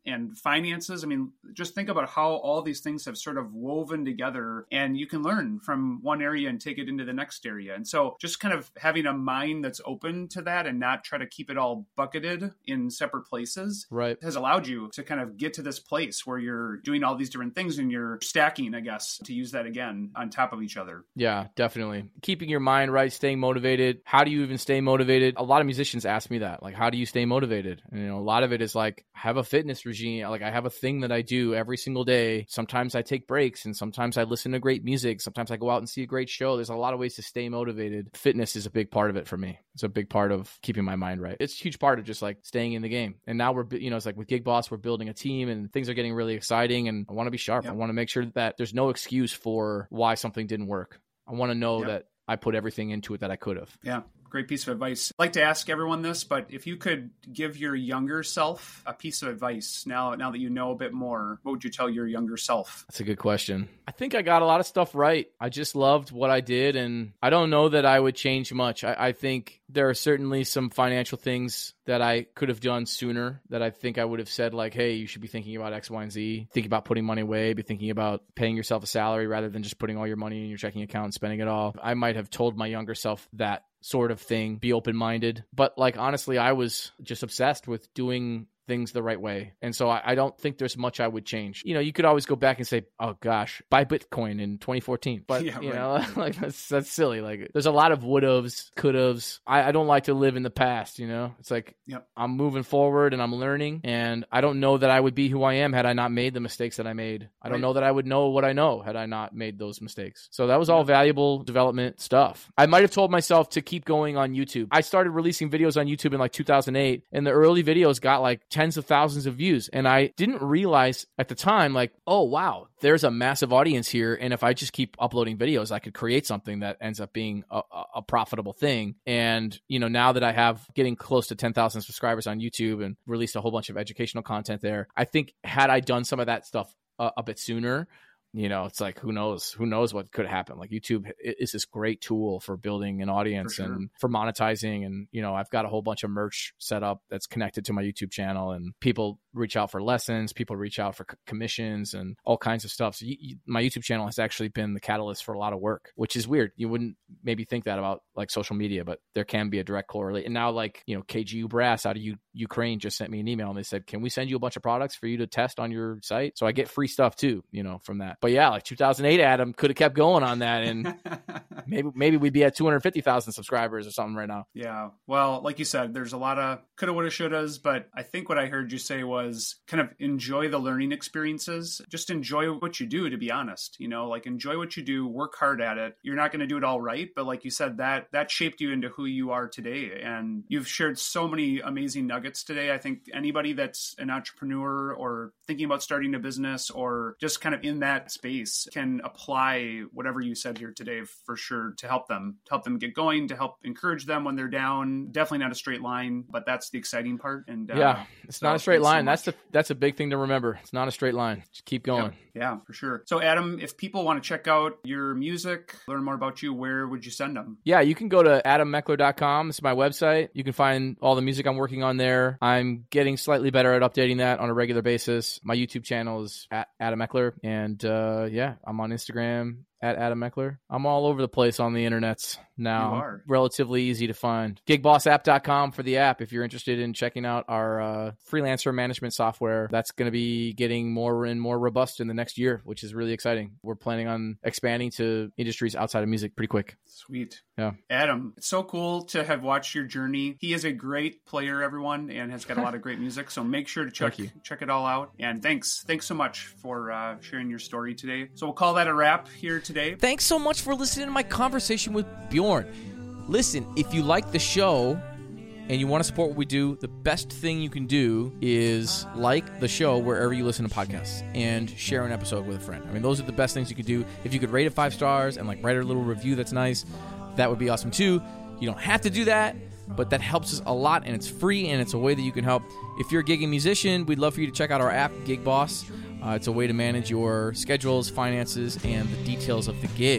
and finances. I mean, just think about how all these things have sort of woven together, and you can learn from one area and take it into the next area. And so just kind of having a mind that's open to that and not try to keep it all bucketed in separate places right. has allowed you to kind of get to this place where you're doing all these different things and you're stacking, I guess, to use that again, on top of each other. Yeah, definitely. Keeping your mind right, staying motivated. How do you even stay motivated? A lot of musicians ask me that. Like, how do you stay motivated? And, you know, a lot of it is like, I have a fitness regime. Like, I have a thing that I do every single day. Sometimes I take breaks and sometimes I listen to great music. Sometimes I go out and see a great show. There's a lot of ways to stay motivated. Fitness is a big part of it for me. It's a big part of keeping my mind right. It's a huge part of just like staying in the game. And now we're, you know, it's like with Gig Boss, we're building a team and things are getting really exciting. And I want to be sharp. Yep. I want to make sure that there's no excuse for why something didn't work. I want to know yep. that I put everything into it that I could have. Yeah. Great piece of advice. I'd like to ask everyone this, but if you could give your younger self a piece of advice now, now that you know a bit more, what would you tell your younger self? That's a good question. I think I got a lot of stuff right. I just loved what I did, and I don't know that I would change much. I, I think there are certainly some financial things that I could have done sooner that I think I would have said like, hey, you should be thinking about X, Y, and Z. Think about putting money away, be thinking about paying yourself a salary rather than just putting all your money in your checking account and spending it all. I might have told my younger self that sort of thing, be open-minded. But like, honestly, I was just obsessed with doing things the right way. And so I, I don't think there's much I would change. You know, you could always go back and say, oh gosh, buy Bitcoin in twenty fourteen. But yeah, you right. know, like that's, that's silly. Like there's a lot of would-haves, could-haves. I, I don't like to live in the past, you know? It's like yep. I'm moving forward and I'm learning. And I don't know that I would be who I am had I not made the mistakes that I made. I don't right. know that I would know what I know had I not made those mistakes. So that was all valuable development stuff. I might have told myself to keep going on YouTube. I started releasing videos on YouTube in like two thousand eight, and the early videos got like tens of thousands of views. And I didn't realize at the time, like, oh, wow, there's a massive audience here. And if I just keep uploading videos, I could create something that ends up being a, a profitable thing. And, you know, now that I have getting close to ten thousand subscribers on YouTube and released a whole bunch of educational content there, I think had I done some of that stuff a, a bit sooner, you know, it's like, who knows, who knows what could happen. Like YouTube is this great tool for building an audience for sure. and for monetizing. And, you know, I've got a whole bunch of merch set up that's connected to my YouTube channel, and people reach out for lessons, people reach out for c- commissions and all kinds of stuff. So you, you, my YouTube channel has actually been the catalyst for a lot of work, which is weird. You wouldn't maybe think that about like social media, but there can be a direct correlate. And now like, you know, K G U Brass out of U- Ukraine just sent me an email and they said, can we send you a bunch of products for you to test on your site? So I get free stuff too, you know, from that. But yeah, like two thousand eight, Adam could have kept going on that, and maybe maybe we'd be at two hundred fifty thousand subscribers or something right now. Yeah. Well, like you said, there's a lot of coulda, woulda, shouldas, but I think what I heard you say was kind of enjoy the learning experiences. Just enjoy what you do, to be honest. You know, like enjoy what you do, work hard at it. You're not going to do it all right, but like you said, that that shaped you into who you are today. And you've shared so many amazing nuggets today. I think anybody that's an entrepreneur or thinking about starting a business or just kind of in that space can apply whatever you said here today for sure to help them, to help them get going, to help encourage them when they're down. Definitely not a straight line, but that's the exciting part. And uh, yeah, it's so not a straight line. So that's the that's a big thing to remember. It's not a straight line. Just keep going. Yeah, yeah, for sure. So Adam, if people want to check out your music, learn more about you, where would you send them? Yeah, you can go to adam meckler dot com. It's my website. You can find all the music I'm working on there. I'm getting slightly better at updating that on a regular basis. My YouTube channel is at Adam Meckler. And uh, yeah, I'm on Instagram at Adam Meckler. I'm all over the place on the internets now. You are. Relatively easy to find. gig boss app dot com for the app if you're interested in checking out our uh, freelancer management software. That's going to be getting more and more robust in the next year, which is really exciting. We're planning on expanding to industries outside of music pretty quick. Sweet. Yeah. Adam, it's so cool to have watched your journey. He is a great player, everyone, and has got a lot of great music. So make sure to check check it all out. And thanks. Thanks so much for uh, sharing your story today. So we'll call that a wrap here today. Thanks so much for listening to my conversation with Bjorn. Listen, if you like the show and you want to support what we do, the best thing you can do is like the show wherever you listen to podcasts and share an episode with a friend. I mean, those are the best things you could do. If you could rate it five stars and like write a little review that's nice, that would be awesome too. You don't have to do that, but that helps us a lot, and it's free, and it's a way that you can help. If you're a gigging musician, we'd love for you to check out our app, Gig Boss. Uh, it's a way to manage your schedules, finances, and the details of the gig.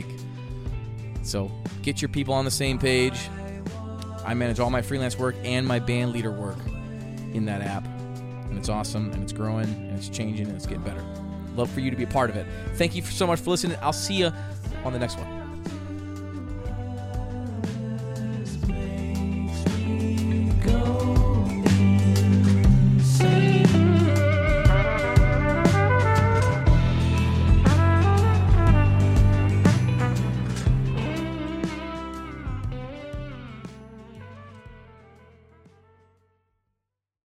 So get your people on the same page. I manage all my freelance work and my band leader work in that app. and it's awesome, and it's growing, and it's changing, and it's getting better. Love for you to be a part of it. Thank you so much for listening. I'll see you on the next one.